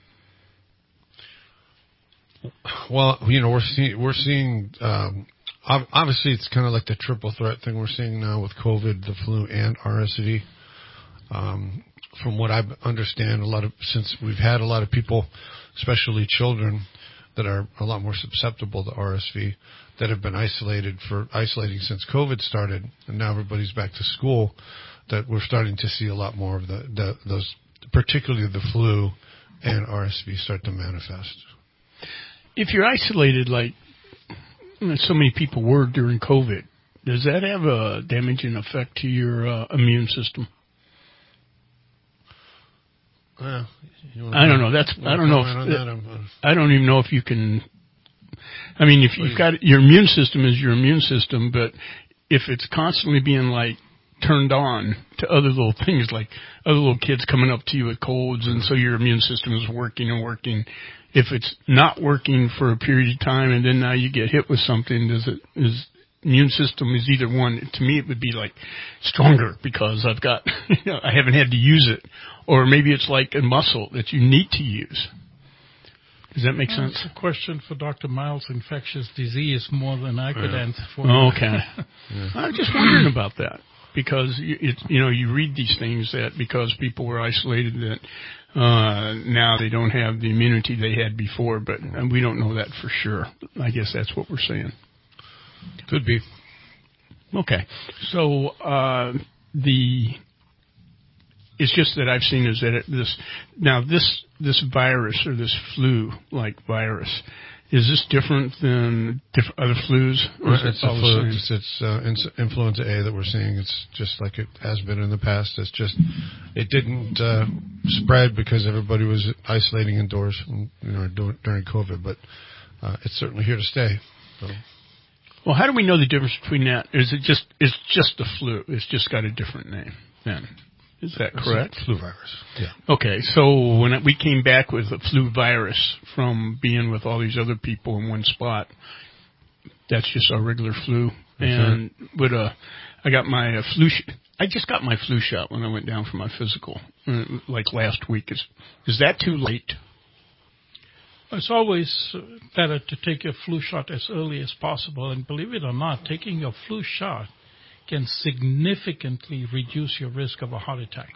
Well, you know, we're seeing, we're seeing, um, obviously it's kind of like the triple threat thing we're seeing now with COVID, the flu, and R S V. Um, from what I understand, a lot of, since we've had a lot of people, especially children, that are a lot more susceptible to R S V, that have been isolated for, isolating since COVID started, and now everybody's back to school, that we're starting to see a lot more of the, the those, particularly the flu and R S V start to manifest. If you're isolated like so many people were during COVID, does that have a damaging effect to your uh, immune system? Well, I don't know. That's I don't know. If, that, I don't even know if you can. I mean, if you've got your immune system is your immune system, but if it's constantly being like turned on to other little things, like other little kids coming up to you with colds, and so your immune system is working and working. If it's not working for a period of time, and then now you get hit with something, does it is immune system is either one? To me, it would be like stronger because I've got you know, I haven't had to use it, or maybe it's like a muscle that you need to use. Does that make well, sense? It's a question for Doctor Miles, infectious disease, more than I could yeah. answer for. Oh, okay. yeah. I was just wondering about that. Because, you, it, you know, you read these things that because people were isolated that uh, now they don't have the immunity they had before, but and we don't know that for sure. I guess that's what we're saying. Could be. Okay. So uh, the it's just that I've seen is that it, this now this this virus or this flu-like virus, is this different than diff- other flus? Or it's, it a flu, it's, it's uh, influenza A that we're seeing. It's just like it has been in the past. It's just it didn't uh, spread because everybody was isolating indoors, you know, during COVID. But uh, it's certainly here to stay. So. Well, how do we know the difference between that? Is it just it's just the flu? It's just got a different name then. Is that correct? Flu virus. Yeah. Okay, so when we came back with a flu virus from being with all these other people in one spot, that's just our regular flu. That's and right. with a, I got my uh, flu. Sh- I just got my flu shot when I went down for my physical, uh, like last week. Is is that too late? It's always better to take your flu shot as early as possible. And believe it or not, taking your flu shot can significantly reduce your risk of a heart attack.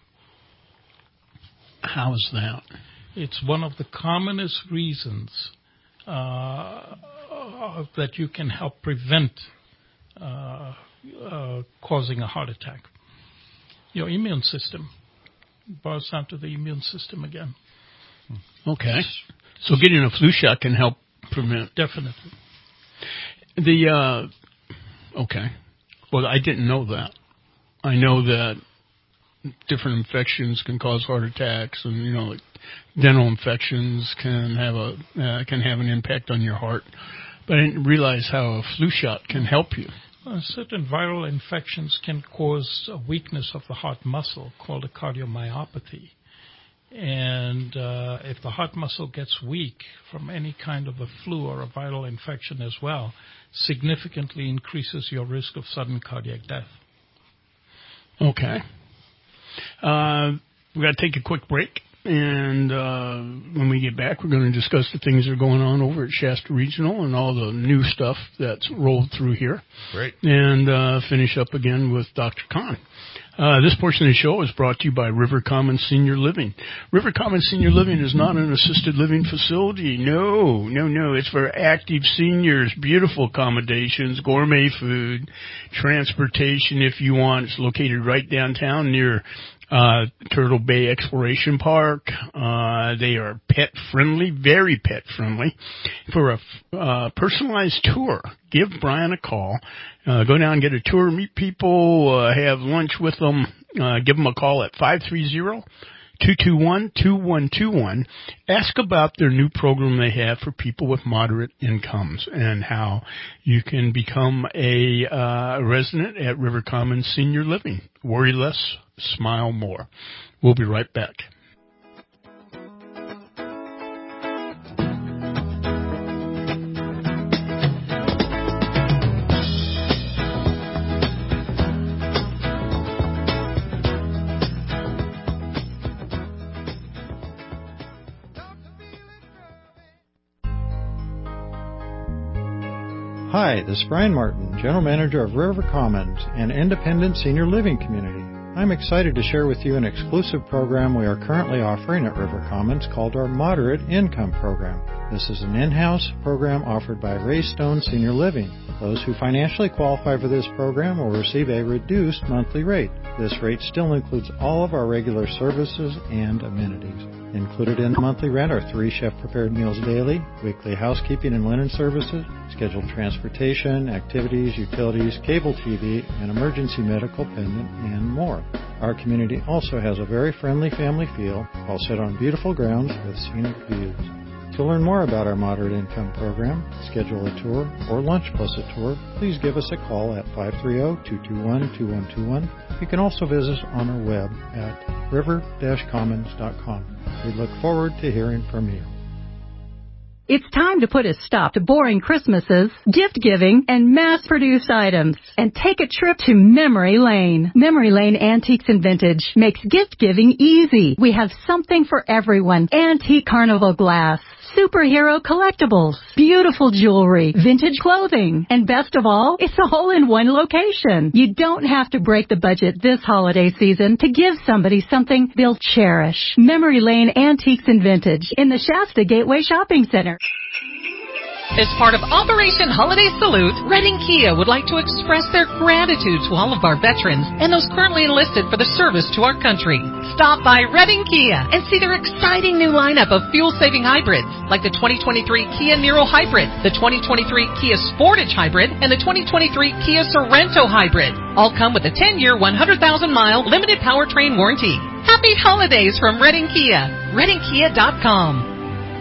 How is that? It's one of the commonest reasons uh, that you can help prevent uh, uh, causing a heart attack. Your immune system boils down to the immune system again. Okay. So getting a flu shot can help prevent. Definitely. The, uh, okay. Well, I didn't know that. I know that different infections can cause heart attacks, and, you know, like dental infections can have a, uh, can have an impact on your heart. But I didn't realize how a flu shot can help you. Uh, certain viral infections can cause a weakness of the heart muscle called a cardiomyopathy. And uh, if the heart muscle gets weak from any kind of a flu or a viral infection as well, significantly increases your risk of sudden cardiac death. Okay. Uh, we've got to take a quick break. And uh, when we get back, we're going to discuss the things that are going on over at Shasta Regional and all the new stuff that's rolled through here. Great. And uh, finish up again with Doctor Khan. Uh, this portion of the show is brought to you by River Commons Senior Living. River Commons Senior Living is not an assisted living facility. No, no, no. It's for active seniors, beautiful accommodations, gourmet food, transportation if you want. It's located right downtown near uh Turtle Bay Exploration Park. Uh they are pet friendly, very pet friendly. For a uh, personalized tour, give Brian a call. Uh, go down and get a tour, meet people, uh, have lunch with them. Uh, give them a call at five three zero, two two one, two one two one. Ask about their new program they have for people with moderate incomes and how you can become a uh, resident at River Commons Senior Living. Worry less, smile more. We'll be right back. Hi, this is Brian Martin, General Manager of River Commons, an independent senior living community. I'm excited to share with you an exclusive program we are currently offering at River Commons called our Moderate Income Program. This is an in-house program offered by Ray Stone Senior Living. Those who financially qualify for this program will receive a reduced monthly rate. This rate still includes all of our regular services and amenities. Included in the monthly rent are three chef-prepared meals daily, weekly housekeeping and linen services, scheduled transportation, activities, utilities, cable T V, and emergency medical pendant, and more. Our community also has a very friendly family feel, all set on beautiful grounds with scenic views. To learn more about our Moderate Income Program, schedule a tour, or lunch plus a tour, please give us a call at five three zero, two two one, two one two one. You can also visit us on our web at river dash commons dot com. We look forward to hearing from you. It's time to put a stop to boring Christmases, gift-giving, and mass-produced items, and take a trip to Memory Lane. Memory Lane Antiques and Vintage makes gift-giving easy. We have something for everyone. Antique carnival glass, superhero collectibles, beautiful jewelry, vintage clothing, and best of all, it's all in one location. You don't have to break the budget this holiday season to give somebody something they'll cherish. Memory Lane Antiques and Vintage in the Shasta Gateway Shopping Center. As part of Operation Holiday Salute, Redding Kia would like to express their gratitude to all of our veterans and those currently enlisted for the service to our country. Stop by Redding Kia and see their exciting new lineup of fuel-saving hybrids, like the twenty twenty-three Kia Niro Hybrid, the twenty twenty-three Kia Sportage Hybrid, and the twenty twenty-three Kia Sorento Hybrid. All come with a ten-year, one hundred thousand mile limited powertrain warranty. Happy holidays from Redding Kia. redding kia dot com.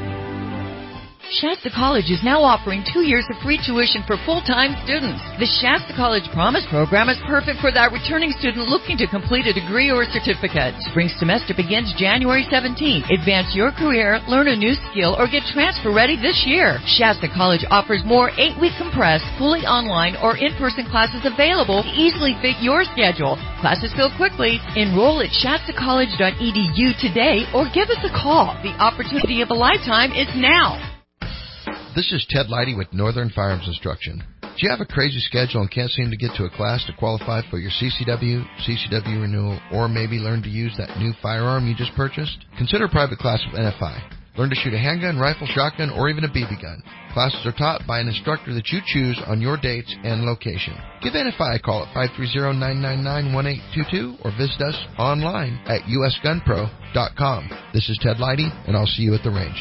Shasta College is now offering two years of free tuition for full-time students. The Shasta College Promise program is perfect for that returning student looking to complete a degree or certificate. Spring semester begins January seventeenth. Advance your career, learn a new skill, or get transfer ready this year. Shasta College offers more eight-week compressed, fully online, or in-person classes available to easily fit your schedule. Classes fill quickly. Enroll at shasta college dot e d u today or give us a call. The opportunity of a lifetime is now. This is Ted Leidy with Northern Firearms Instruction. Do you have a crazy schedule and can't seem to get to a class to qualify for your C C W, C C W renewal, or maybe learn to use that new firearm you just purchased? Consider a private class with N F I. Learn to shoot a handgun, rifle, shotgun, or even a B B gun. Classes are taught by an instructor that you choose on your dates and location. Give N F I a call at five three zero, nine nine nine, one eight two two or visit us online at U S gun pro dot com. This is Ted Leidy, and I'll see you at the range.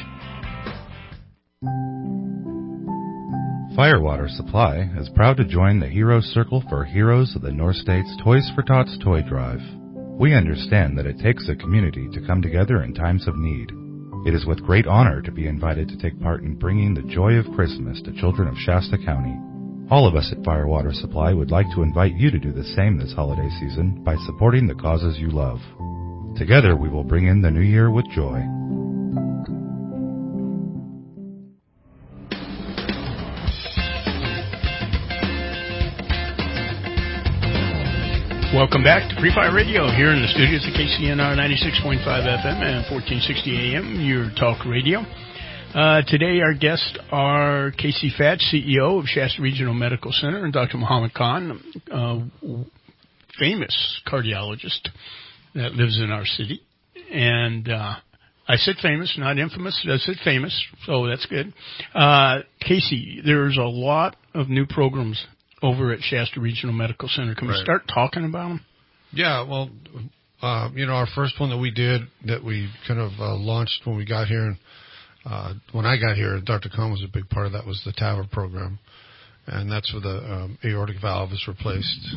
Firewater Supply is proud to join the Heroes Circle for Heroes of the North States Toys for Tots Toy Drive. We understand that it takes a community to come together in times of need. It is with great honor to be invited to take part in bringing the joy of Christmas to children of Shasta County. All of us at Firewater Supply would like to invite you to do the same this holiday season by supporting the causes you love. Together we will bring in the new year with joy. Welcome back to Free Fire Radio here in the studios at K C N R ninety-six point five F M and fourteen sixty A M, your talk radio. Uh, today our guests are Casey Fatch, C E O of Shasta Regional Medical Center, and Doctor Muhammad Khan, uh, famous cardiologist that lives in our city. And uh, I said famous, not infamous. I said famous, so that's good. Uh, Casey, there's a lot of new programs over at Shasta Regional Medical Center. Can Right. we start talking about them? Yeah, well, uh, you know, our first one that we did that we kind of uh, launched when we got here, and uh, when I got here, Doctor Khan was a big part of that, was the TAVR program. And that's where the um, aortic valve is replaced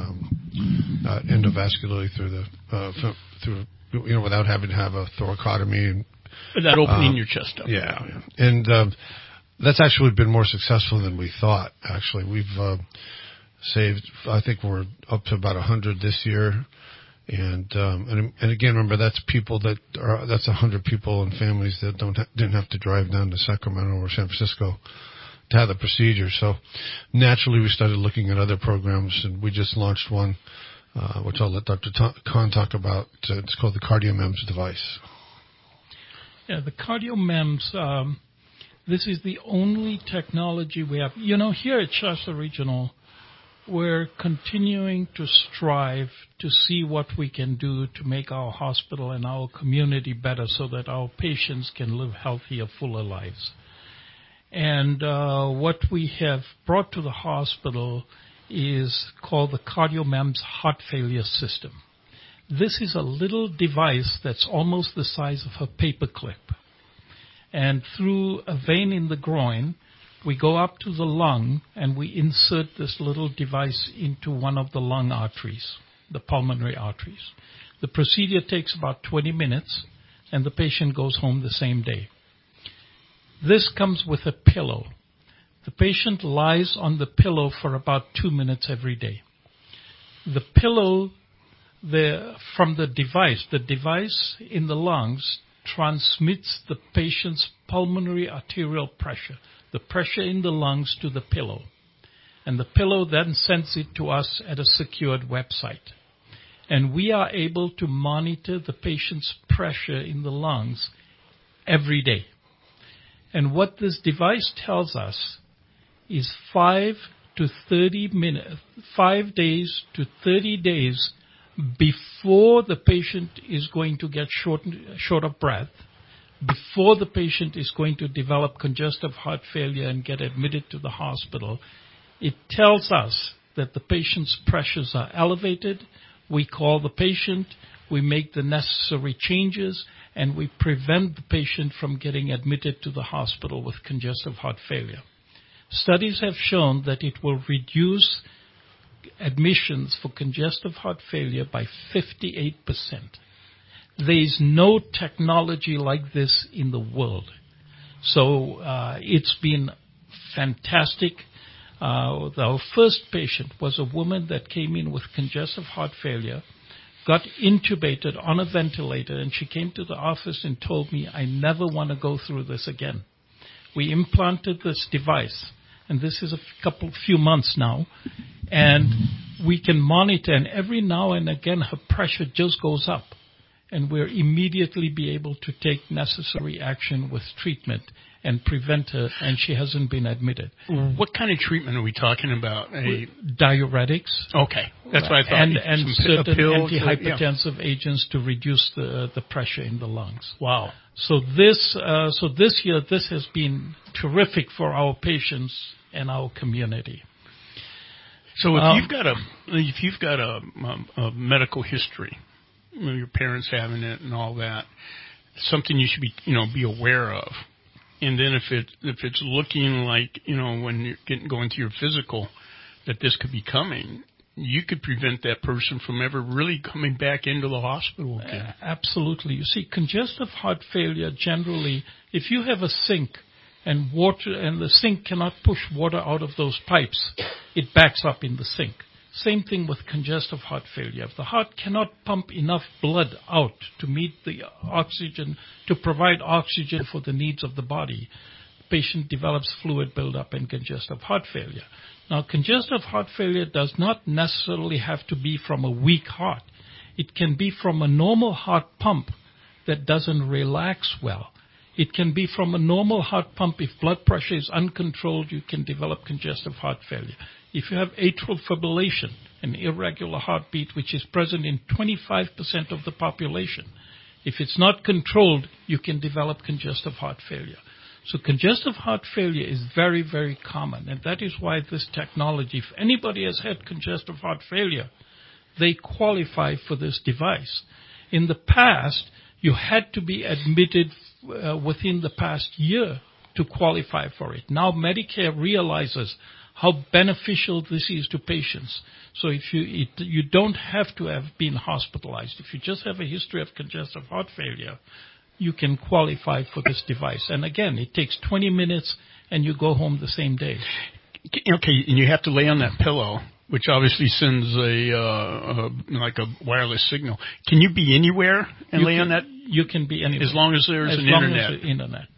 um, uh, endovascularly through the, uh, through, you know, without having to have a thoracotomy. And, Without opening um, your chest up. Yeah. And um, that's actually been more successful than we thought, actually. We've uh, saved, I think we're up to about one hundred this year. And, um, and and again, remember, that's people that are, that's one hundred people and families that don't ha- didn't have to drive down to Sacramento or San Francisco to have the procedure. So naturally we started looking at other programs, and we just launched one, uh, which I'll let Doctor Khan talk about. Uh, it's called the CardioMEMS device. Yeah, the CardioMEMS, um, this is the only technology we have. You know, here at Shasta Regional, we're continuing to strive to see what we can do to make our hospital and our community better so that our patients can live healthier, fuller lives. And uh, what we have brought to the hospital is called the CardioMEMS heart failure system. This is a little device that's almost the size of a paperclip. And through a vein in the groin, we go up to the lung and we insert this little device into one of the lung arteries, the pulmonary arteries. The procedure takes about twenty minutes, and the patient goes home the same day. This comes with a pillow. The patient lies on the pillow for about two minutes every day. The pillow the, from the device, the device in the lungs transmits the patient's pulmonary arterial pressure, the pressure in the lungs, to the pillow. And the pillow then sends it to us at a secured website. And we are able to monitor the patient's pressure in the lungs every day. And what this device tells us is five to thirty minutes, five days to thirty days before the patient is going to get short, short of breath, before the patient is going to develop congestive heart failure and get admitted to the hospital, it tells us that the patient's pressures are elevated. We call the patient, we make the necessary changes, and we prevent the patient from getting admitted to the hospital with congestive heart failure. Studies have shown that it will reduce admissions for congestive heart failure by fifty-eight percent. There is no technology like this in the world. So uh, it's been fantastic. Uh, our first patient was a woman that came in with congestive heart failure, got intubated on a ventilator, and she came to the office and told me, I never want to go through this again. We implanted this device, and this is a couple, few months now, and we can monitor, and every now and again her pressure just goes up, and we'll immediately be able to take necessary action with treatment. and prevent her, and she hasn't been admitted. What kind of treatment are we talking about? A diuretics. Okay, that's what I thought. And, and Some certain pills, antihypertensive yeah. agents to reduce the the pressure in the lungs. Wow. So this uh, so this year this has been terrific for our patients and our community. So if um, you've got a if you've got a, a, a medical history, you know, your parents having it and all that, something you should be you know be aware of. And then if it if it's looking like, you know, when you're getting going to your physical, that this could be coming, you could prevent that person from ever really coming back into the hospital again. Uh, absolutely. You see, congestive heart failure generally, if you have a sink and water and the sink cannot push water out of those pipes, it backs up in the sink. Same thing with congestive heart failure. If the heart cannot pump enough blood out to meet the oxygen, to provide oxygen for the needs of the body, the patient develops fluid buildup and congestive heart failure. Now, congestive heart failure does not necessarily have to be from a weak heart. It can be from a normal heart pump that doesn't relax well. It can be from a normal heart pump. If blood pressure is uncontrolled, you can develop congestive heart failure. If you have atrial fibrillation, an irregular heartbeat, which is present in twenty-five percent of the population, if it's not controlled, you can develop congestive heart failure. So congestive heart failure is very, very common, and that is why this technology, if anybody has had congestive heart failure, they qualify for this device. In the past, you had to be admitted uh, within the past year to qualify for it. Now Medicare realizes how beneficial this is to patients. So if you it, you don't have to have been hospitalized. If you just have a history of congestive heart failure, you can qualify for this device. And again, it takes twenty minutes and you go home the same day. Okay, and you have to lay on that pillow, which obviously sends a, uh, a like a wireless signal. Can you be anywhere and you lay can, on that? You can be anywhere. As long as there's as an long internet. As the internet.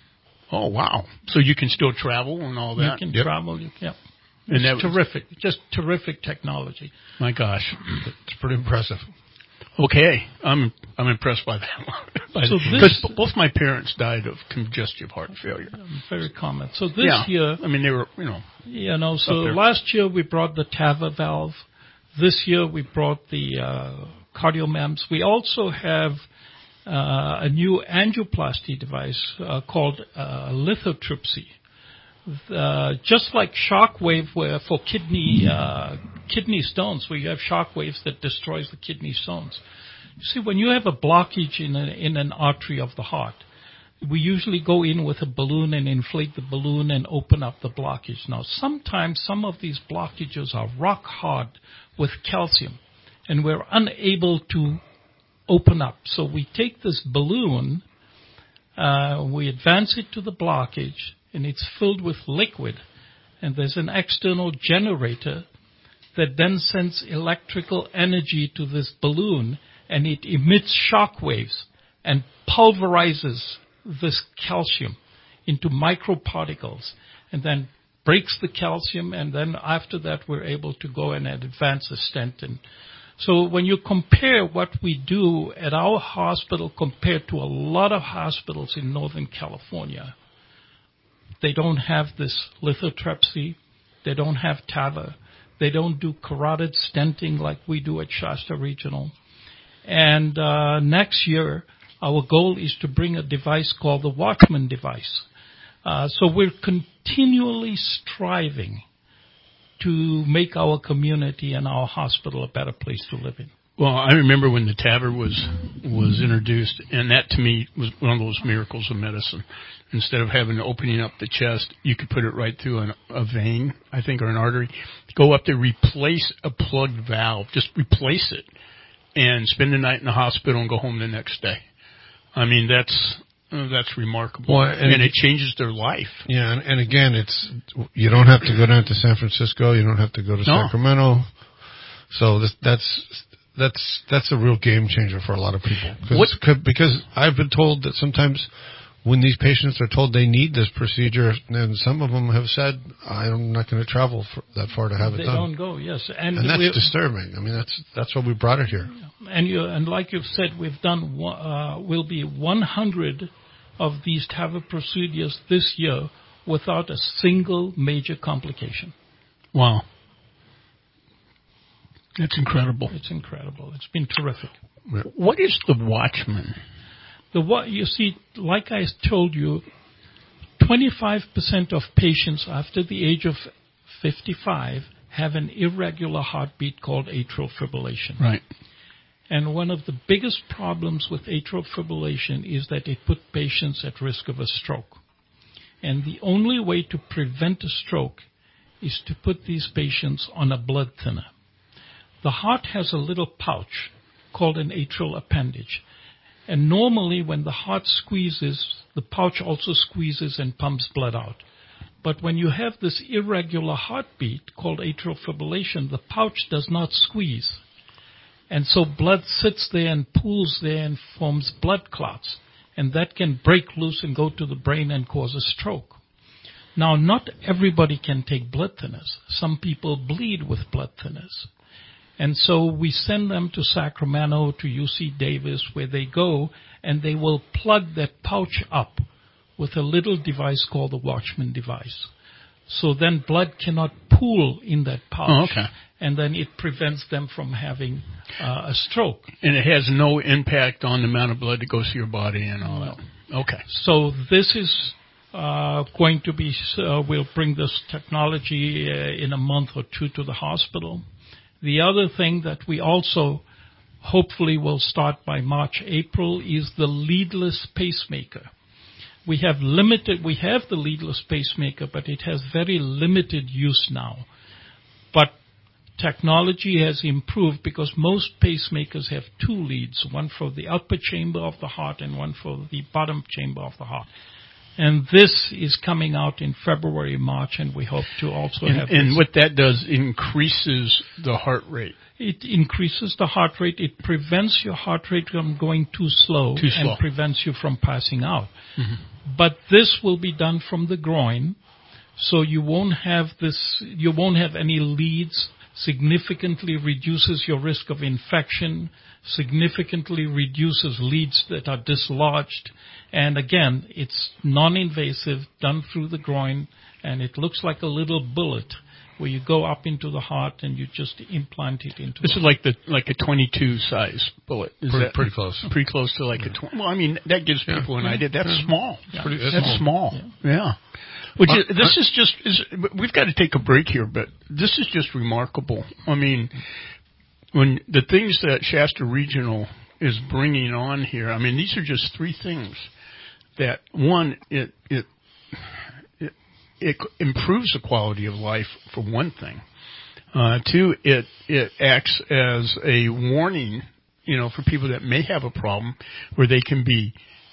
Oh, wow. So you can still travel and all that? You can yep. travel, you can. And it's that terrific. Was, just terrific technology. My gosh. It's pretty impressive. Okay. I'm I'm impressed by that one. So because both my parents died of congestive heart failure. Very common. So this yeah. year... I mean, they were, you know... You know, so last year we brought the TAVR valve. This year we brought the uh, CardioMEMS. We also have... Uh, a new angioplasty device uh, called uh, lithotripsy. Uh, just like shockwave where for kidney uh, kidney stones, where you have shock waves that destroys the kidney stones. You see, when you have a blockage in, a, in an artery of the heart, we usually go in with a balloon and inflate the balloon and open up the blockage. Now, sometimes some of these blockages are rock hard with calcium, and we're unable to open up. So we take this balloon, uh, we advance it to the blockage, and it's filled with liquid. And there's an external generator that then sends electrical energy to this balloon, and it emits shock waves and pulverizes this calcium into microparticles, and then breaks the calcium, and then after that we're able to go and advance the stent. And so when you compare what we do at our hospital compared to a lot of hospitals in Northern California, they don't have this lithotripsy, they don't have TAVR, they don't do carotid stenting like we do at Shasta Regional. And uh, next year, our goal is to bring a device called the Watchman device. Uh, so we're continually striving to make our community and our hospital a better place to live in. Well, I remember when the TAVR was was introduced, and that to me was one of those miracles of medicine. Instead of having opening up the chest, you could put it right through an, a vein, I think, or an artery. Go up there, replace a plugged valve, just replace it, and spend the night in the hospital and go home the next day. I mean, that's uh, that's remarkable, well, and, and it changes their life. Yeah, and, and again, it's you don't have to go down to San Francisco, you don't have to go to no. Sacramento. So this, that's that's that's a real game changer for a lot of people. Cause, because I've been told that sometimes when these patients are told they need this procedure, and some of them have said, "I'm not going to travel for that far to have it they done." They don't go, yes, and, and that's disturbing. I mean, that's that's why we brought it here. And you, and like you've said, we've done uh, will be one hundred of these TAVR procedures this year without a single major complication. Wow. That's incredible. It's incredible. It's been terrific. What is the Watchman? The what you see, like I told you, twenty-five percent of patients after the age of fifty-five have an irregular heartbeat called atrial fibrillation. Right. And one of the biggest problems with atrial fibrillation is that it puts patients at risk of a stroke. And the only way to prevent a stroke is to put these patients on a blood thinner. The heart has a little pouch called an atrial appendage. And normally when the heart squeezes, the pouch also squeezes and pumps blood out. But when you have this irregular heartbeat called atrial fibrillation, the pouch does not squeeze. And so blood sits there and pools there and forms blood clots. And that can break loose and go to the brain and cause a stroke. Now, not everybody can take blood thinners. Some people bleed with blood thinners. And so we send them to Sacramento, to U C Davis, where they go, and they will plug that pouch up with a little device called the Watchman device. So then blood cannot pool in that pouch. Oh, okay. And then it prevents them from having uh, a stroke. And it has no impact on the amount of blood that goes to your body and all that. Okay. So this is uh, going to be, uh, we'll bring this technology uh, in a month or two to the hospital. The other thing that we also hopefully will start by March, April is the leadless pacemaker. We have limited, we have the leadless pacemaker, but it has very limited use now. But technology has improved because most pacemakers have two leads, one for the upper chamber of the heart and one for the bottom chamber of the heart. And this is coming out in February, March, and we hope to also and, have... And this. what that does increases the heart rate. It increases the heart rate. It prevents your heart rate from going too slow, too slow. and prevents you from passing out. Mm-hmm. But this will be done from the groin, so you won't have this. You won't have any leads. Significantly reduces your risk of infection. Significantly reduces leads that are dislodged. And again, it's non-invasive, done through the groin, and it looks like a little bullet where you go up into the heart and you just implant it into This the is heart. like the like a twenty-two size bullet. Is pretty, that pretty close. Pretty close to like yeah. a twenty. Well, I mean, that gives yeah. people an yeah. idea. That's yeah. small. Yeah. Pretty, that's, that's small. small. Yeah. yeah. Which uh, is, this uh, is just, is, we've got to take a break here, but this is just remarkable. I mean, when the things that Shasta Regional is bringing on here, I mean, these are just three things that, one, it, it, it, it improves the quality of life for one thing. Uh, two, it, it acts as a warning, you know, for people that may have a problem where they can be,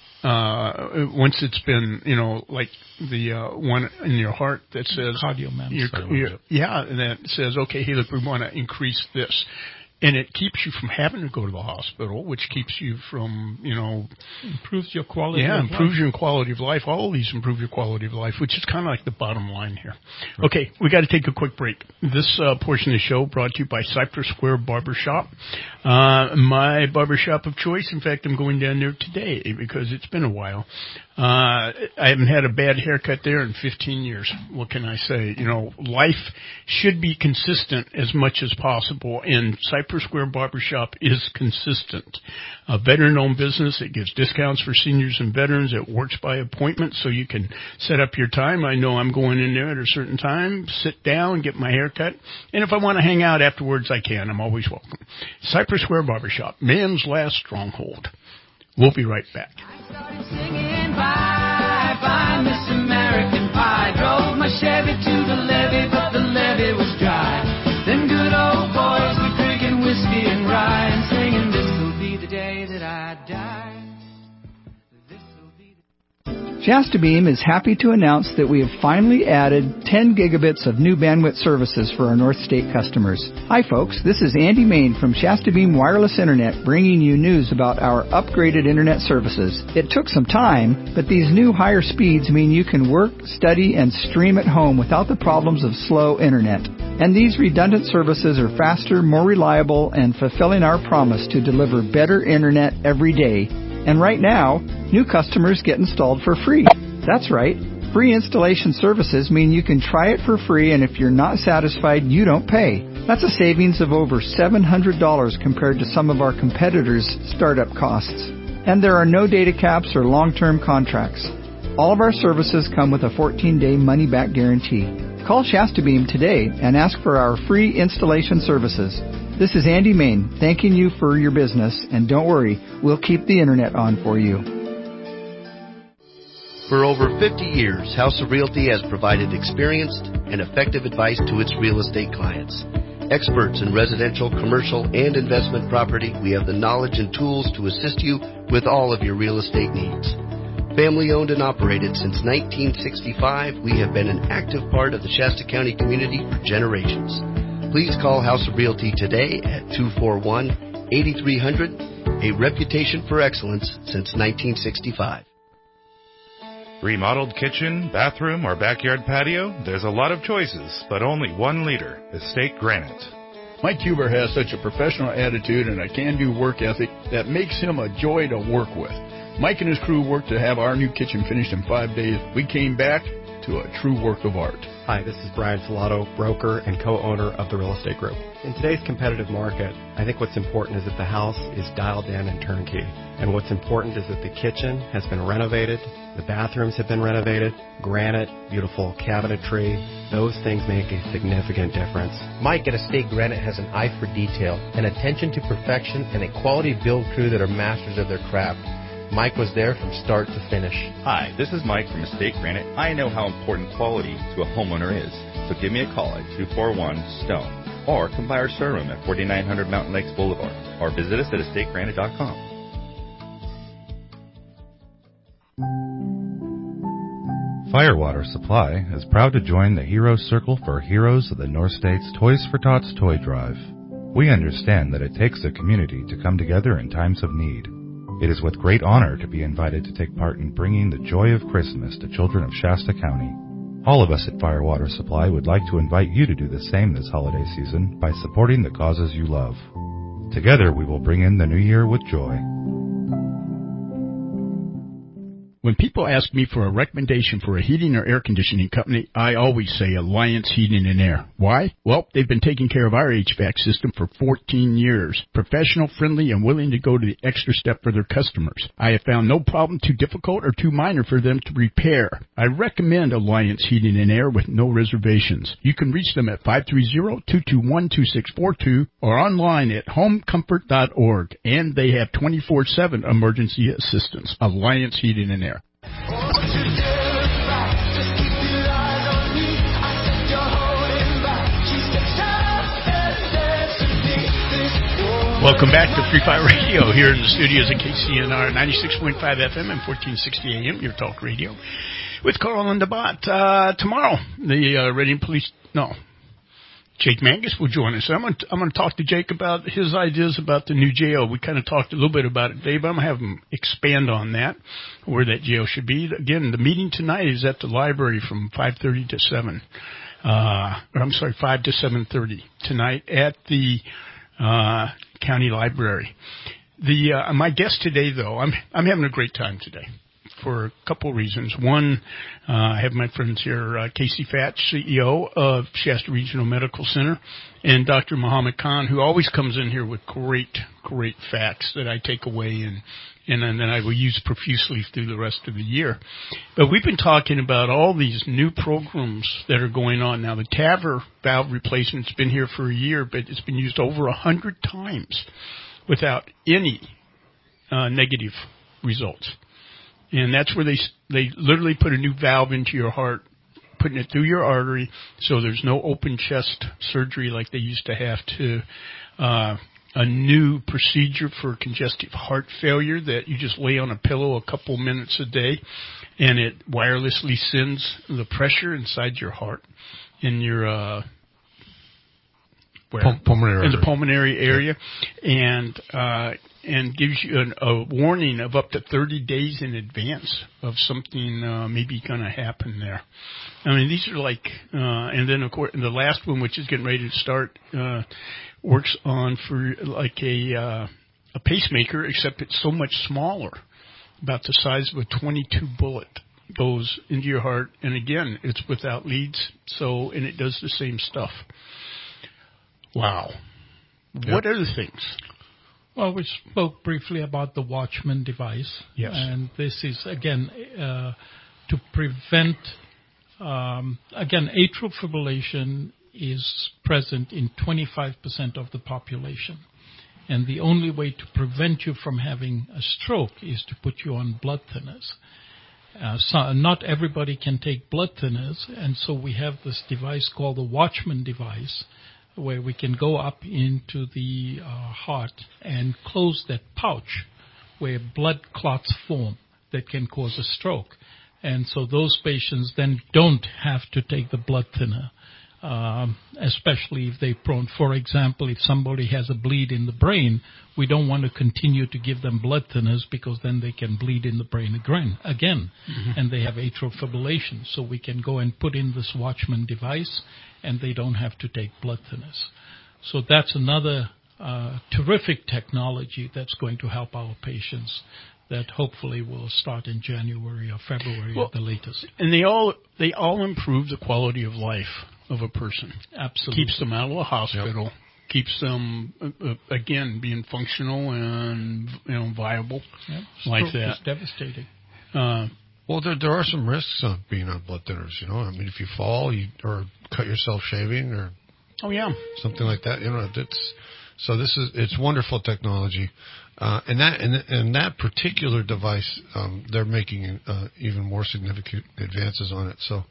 uh, once it's been, you know, like the, uh, one in your heart that says, cardiomyopathy. Yeah, and that says, okay, hey, look, we want to increase this. And it keeps you from having to go to the hospital, which keeps you from, you know... Improves your quality yeah, of life. Yeah, improves your quality of life. All of these improve your quality of life, which is kind of like the bottom line here. Right. Okay, we got to take a quick break. This uh, portion of the show brought to you by Cypress Square Barbershop. Uh, my barbershop of choice. In fact, I'm going down there today because it's been a while. Uh, I haven't had a bad haircut there in fifteen years. What can I say? You know, life should be consistent as much as possible, and Cypress Square Barbershop is consistent. A veteran-owned business. It gives discounts for seniors and veterans. It works by appointment, so you can set up your time. I know I'm going in there at a certain time, sit down, get my hair cut, and if I want to hang out afterwards, I can. I'm always welcome. Cypress Square Barbershop, man's last stronghold. We'll be right back. Singing bye, bye, Miss American Pie. Drove my Chevy to the levee, but the levee was dry. Them good old boys were drinking whiskey and rye and singing, this'll be the day that I die. Shasta Beam is happy to announce that we have finally added ten gigabits of new bandwidth services for our North State customers. Hi folks, this is Andy Main from Shasta Beam Wireless Internet bringing you news about our upgraded internet services. It took some time, but these new higher speeds mean you can work, study, and stream at home without the problems of slow internet. And these redundant services are faster, more reliable, and fulfilling our promise to deliver better internet every day. And right now, New customers get installed for free. That's right. Free installation services mean you can try it for free, and if you're not satisfied, you don't pay. That's a savings of over seven hundred dollars compared to some of our competitors' startup costs. And there are no data caps or long-term contracts. All of our services come with a fourteen-day money-back guarantee. Call Shasta Beam today and ask for our free installation services. This is Andy Main thanking you for your business, and don't worry, we'll keep the internet on for you. For over fifty years, House of Realty has provided experienced and effective advice to its real estate clients. Experts in residential, commercial, and investment property, we have the knowledge and tools to assist you with all of your real estate needs. Family owned and operated since nineteen sixty-five, we have been an active part of the Shasta County community for generations. Please call House of Realty today at two four one, eight three zero zero, a reputation for excellence since nineteen sixty-five. Remodeled kitchen, bathroom, or backyard patio? There's a lot of choices, but only one leader, Estate Granite. Mike Huber has such a professional attitude and a can-do work ethic that makes him a joy to work with. Mike and his crew worked to have our new kitchen finished in five days. We came back to a true work of art. Hi, this is Brian Filato, broker and co-owner of the Real Estate Group. In today's competitive market, I think what's important is that the house is dialed in and turnkey. And what's important is that the kitchen has been renovated, the bathrooms have been renovated, granite, beautiful cabinetry. Those things make a significant difference. Mike at Estate Granite has an eye for detail, an attention to perfection, and a quality build crew that are masters of their craft. Mike was there from start to finish. Hi, this is Mike from Estate Granite. I know how important quality to a homeowner is, so give me a call at two four one, STONE or come by our showroom at forty-nine hundred Mountain Lakes Boulevard or visit us at estate granite dot com. Firewater Supply is proud to join the Hero Circle for Heroes of the North States Toys for Tots Toy Drive. We understand that it takes a community to come together in times of need. It is with great honor to be invited to take part in bringing the joy of Christmas to children of Shasta County. All of us at Firewater Supply would like to invite you to do the same this holiday season by supporting the causes you love. Together we will bring in the new year with joy. When people ask me for a recommendation for a heating or air conditioning company, I always say Alliance Heating and Air. Why? Well, they've been taking care of our H V A C system for fourteen years. Professional, friendly, and willing to go to the extra step for their customers. I have found no problem too difficult or too minor for them to repair. I recommend Alliance Heating and Air with no reservations. You can reach them at five three zero, two two one, two six four two or online at home comfort dot org. And they have twenty-four seven emergency assistance. Alliance Heating and Air. Welcome back to Free Fire Radio here in the studios at K C N R ninety-six point five F M and fourteen sixty A M, your talk radio, with Carl and DeBot. Uh, tomorrow, the uh, Reading Police, no, Jake Mangus will join us. I'm going I'm to talk to Jake about his ideas about the new jail. We kind of talked a little bit about it today, but I'm going to have him expand on that, where that jail should be. Again, the meeting tonight is at the library from five thirty to seven. Uh, or I'm sorry, five to seven thirty tonight at the uh, county library. The uh, my guest today, though, I'm I'm having a great time today for a couple of reasons. One, uh, I have my friends here, uh, Casey Fatch, C E O of Shasta Regional Medical Center, and Doctor Muhammad Khan, who always comes in here with great, great facts that I take away and and then I will use profusely through the rest of the year. But we've been talking about all these new programs that are going on now. The TAVR valve replacement's been here for a year, but it's been used over a hundred times without any uh, negative results. And that's where they they literally put a new valve into your heart, putting it through your artery, so there's no open chest surgery like they used to have to. Uh, a new procedure for congestive heart failure that you just lay on a pillow a couple minutes a day, and it wirelessly sends the pressure inside your heart in your uh, where Pul- pulmonary in the artery. pulmonary area, yeah. and uh, and gives you an, a warning of up to thirty days in advance of something uh, maybe going to happen there. I mean, these are like, uh, and then of course the last one, which is getting ready to start, uh, works on for like a uh, a pacemaker, except it's so much smaller about the size of a twenty-two bullet, goes into your heart. And again, it's without leads, so and it does the same stuff. Wow. Yep. What other things? Well, we spoke briefly about the Watchman device. Yes. And this is, again, uh, to prevent, um, again, atrial fibrillation is present in twenty-five percent of the population. And the only way to prevent you from having a stroke is to put you on blood thinners. Uh, so not everybody can take blood thinners, and so we have this device called the Watchman device, where we can go up into the uh, heart and close that pouch where blood clots form that can cause a stroke. And so those patients then don't have to take the blood thinner, um, especially if they're prone. For example, if somebody has a bleed in the brain, we don't want to continue to give them blood thinners because then they can bleed in the brain again, again mm-hmm. and they have atrial fibrillation. So we can go and put in this Watchman device, and they don't have to take blood thinners. So that's another uh, terrific technology that's going to help our patients that hopefully will start in January or February well, at the latest. And they all they all improve the quality of life of a person. Absolutely. Keeps them out of the hospital. Yep. Keeps them, uh, again, being functional and you know viable yep. like Stroke that. It's devastating. Uh, Well, there there are some risks of being on blood thinners, you know. I mean, if you fall, you or cut yourself shaving, or oh yeah, something like that, you know. It's so this is it's wonderful technology, uh, and that and, and that particular device, um, they're making uh, even more significant advances on it. So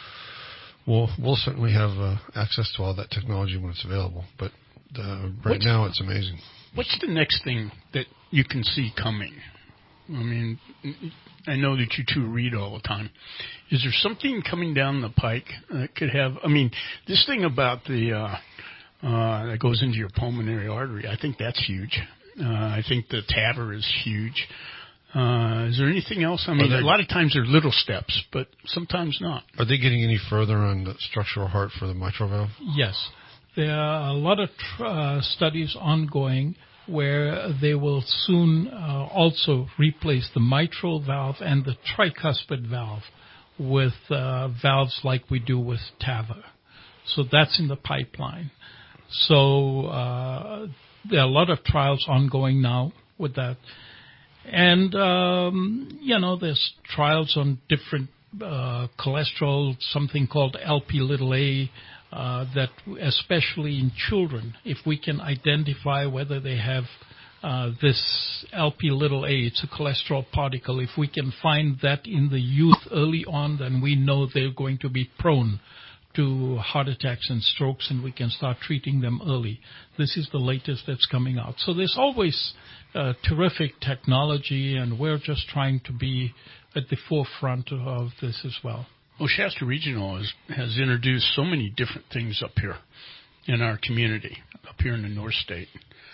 we'll we'll certainly have uh, access to all that technology when it's available. But uh, right what's, now, it's amazing. What's the next thing that you can see coming? I mean, I know that you two read all the time. Is there something coming down the pike that could have, I mean, this thing about the, uh, uh, that goes into your pulmonary artery, I think that's huge. Uh, I think the T A V R is huge. Uh, is there anything else? I mean, they, a lot of times they're little steps, but sometimes not. Are they getting any further on the structural heart for the mitral valve? Yes. There are a lot of tr- uh, studies ongoing where they will soon uh, also replace the mitral valve and the tricuspid valve with uh, valves like we do with T A V R. So that's in the pipeline. So uh, there are a lot of trials ongoing now with that. And, um, you know, there's trials on different uh, cholesterol, something called L P little a, Uh, that especially in children, if we can identify whether they have uh, this L P little a, it's a cholesterol particle, if we can find that in the youth early on, then we know they're going to be prone to heart attacks and strokes, and we can start treating them early. This is the latest that's coming out. So there's always uh, terrific technology, and we're just trying to be at the forefront of this as well. Well, Shasta Regional has, has introduced so many different things up here in our community, up here in the North State.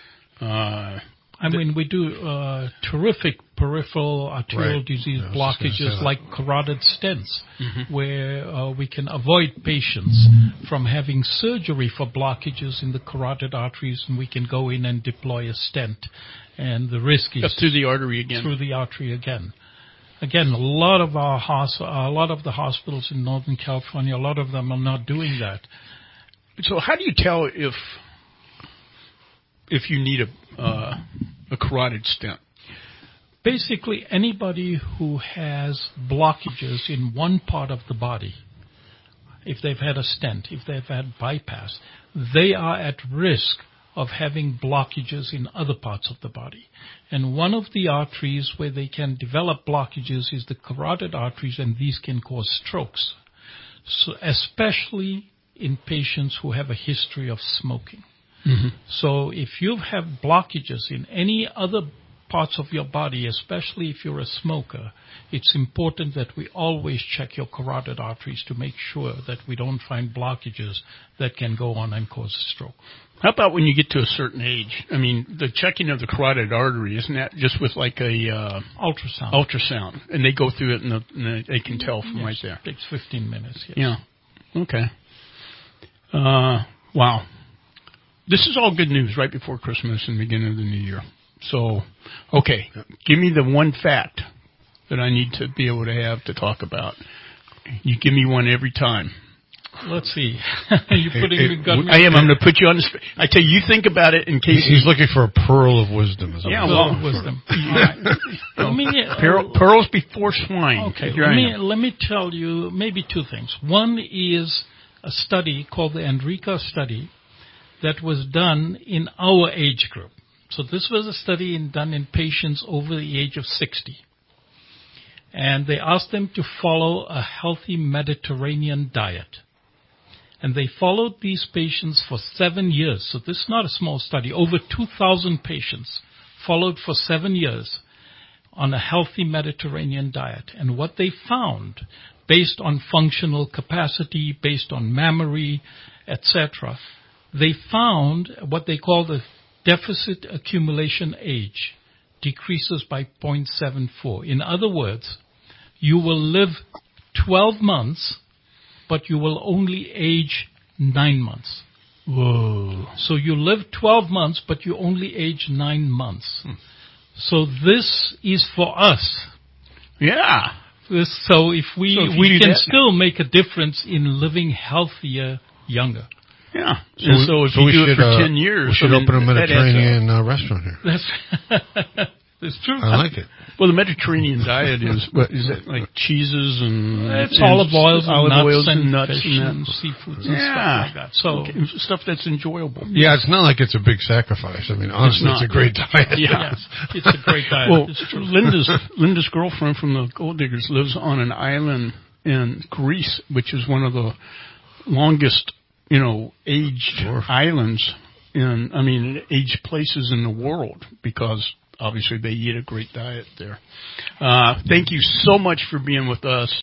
Uh, I mean, we do uh, terrific peripheral arterial right. disease yeah, blockages like carotid stents, mm-hmm. where uh, we can avoid patients from having surgery for blockages in the carotid arteries, and we can go in and deploy a stent. And the risk is up through the artery again. Through the artery again. Again, a lot of our hos- a lot of the hospitals in Northern California, a lot of them are not doing that. So, how do you tell if if you need a uh, a carotid stent? Basically, anybody who has blockages in one part of the body, if they've had a stent, if they've had bypass, they are at risk of having blockages in other parts of the body. And one of the arteries where they can develop blockages is the carotid arteries, and these can cause strokes, so especially in patients who have a history of smoking. Mm-hmm. So if you have blockages in any other parts of your body, especially if you're a smoker, it's important that we always check your carotid arteries to make sure that we don't find blockages that can go on and cause a stroke. How about when you get to a certain age? I mean, the checking of the carotid artery, isn't that just with like a uh, ultrasound? Ultrasound, and they go through it, and, the, and they can tell from yes, right there. It takes fifteen minutes. Yes. Yeah. Okay. Uh, wow. This is all good news right before Christmas and the beginning of the new year. So, okay, give me the one fact that I need to be able to have to talk about. You give me one every time. Let's see. You're putting It- me it- gun- I am. I'm going to put you on the spot. I tell you, you think about it in case He's looking for a pearl of wisdom. Is Yeah, what well, he's looking wisdom. for. All right. Let me, uh, Pearl, pearls before swine. Okay, Here let I me, am. let me tell you maybe two things. One is a study called the Enrica study that was done in our age group. So this was a study in, done in patients over the age of sixty. And they asked them to follow a healthy Mediterranean diet. And they followed these patients for seven years. So this is not a small study. Over two thousand patients followed for seven years on a healthy Mediterranean diet. And what they found, based on functional capacity, based on memory, et cetera, they found what they call the deficit accumulation age decreases by zero point seven four. In other words, you will live twelve months, but you will only age nine months. Whoa. So you live twelve months, but you only age nine months. Hmm. So this is for us. Yeah. This, so if we, So if you we do can that- still make a difference in living healthier, younger. Yeah. So, And we- so if so you we do should, it for uh, ten years, we should I mean, open a that adds up. Mediterranean uh, restaurant here. That's It's true. I like it. Well, the Mediterranean diet is what is it like cheeses and It's and olive oils and olive nuts oils and, and nuts fish and, and that. seafoods and yeah. stuff like that. So okay. stuff that's enjoyable. Yeah, it's not like it's a big sacrifice. I mean, honestly, it's, not. a great diet. Yeah, Yes, it's a great diet. Well, It's true. Linda's Linda's girlfriend from the Gold Diggers lives on an island in Greece, which is one of the longest, you know, aged Sure. islands in, I mean, aged places in the world because obviously they eat a great diet there. Uh, thank you so much for being with us.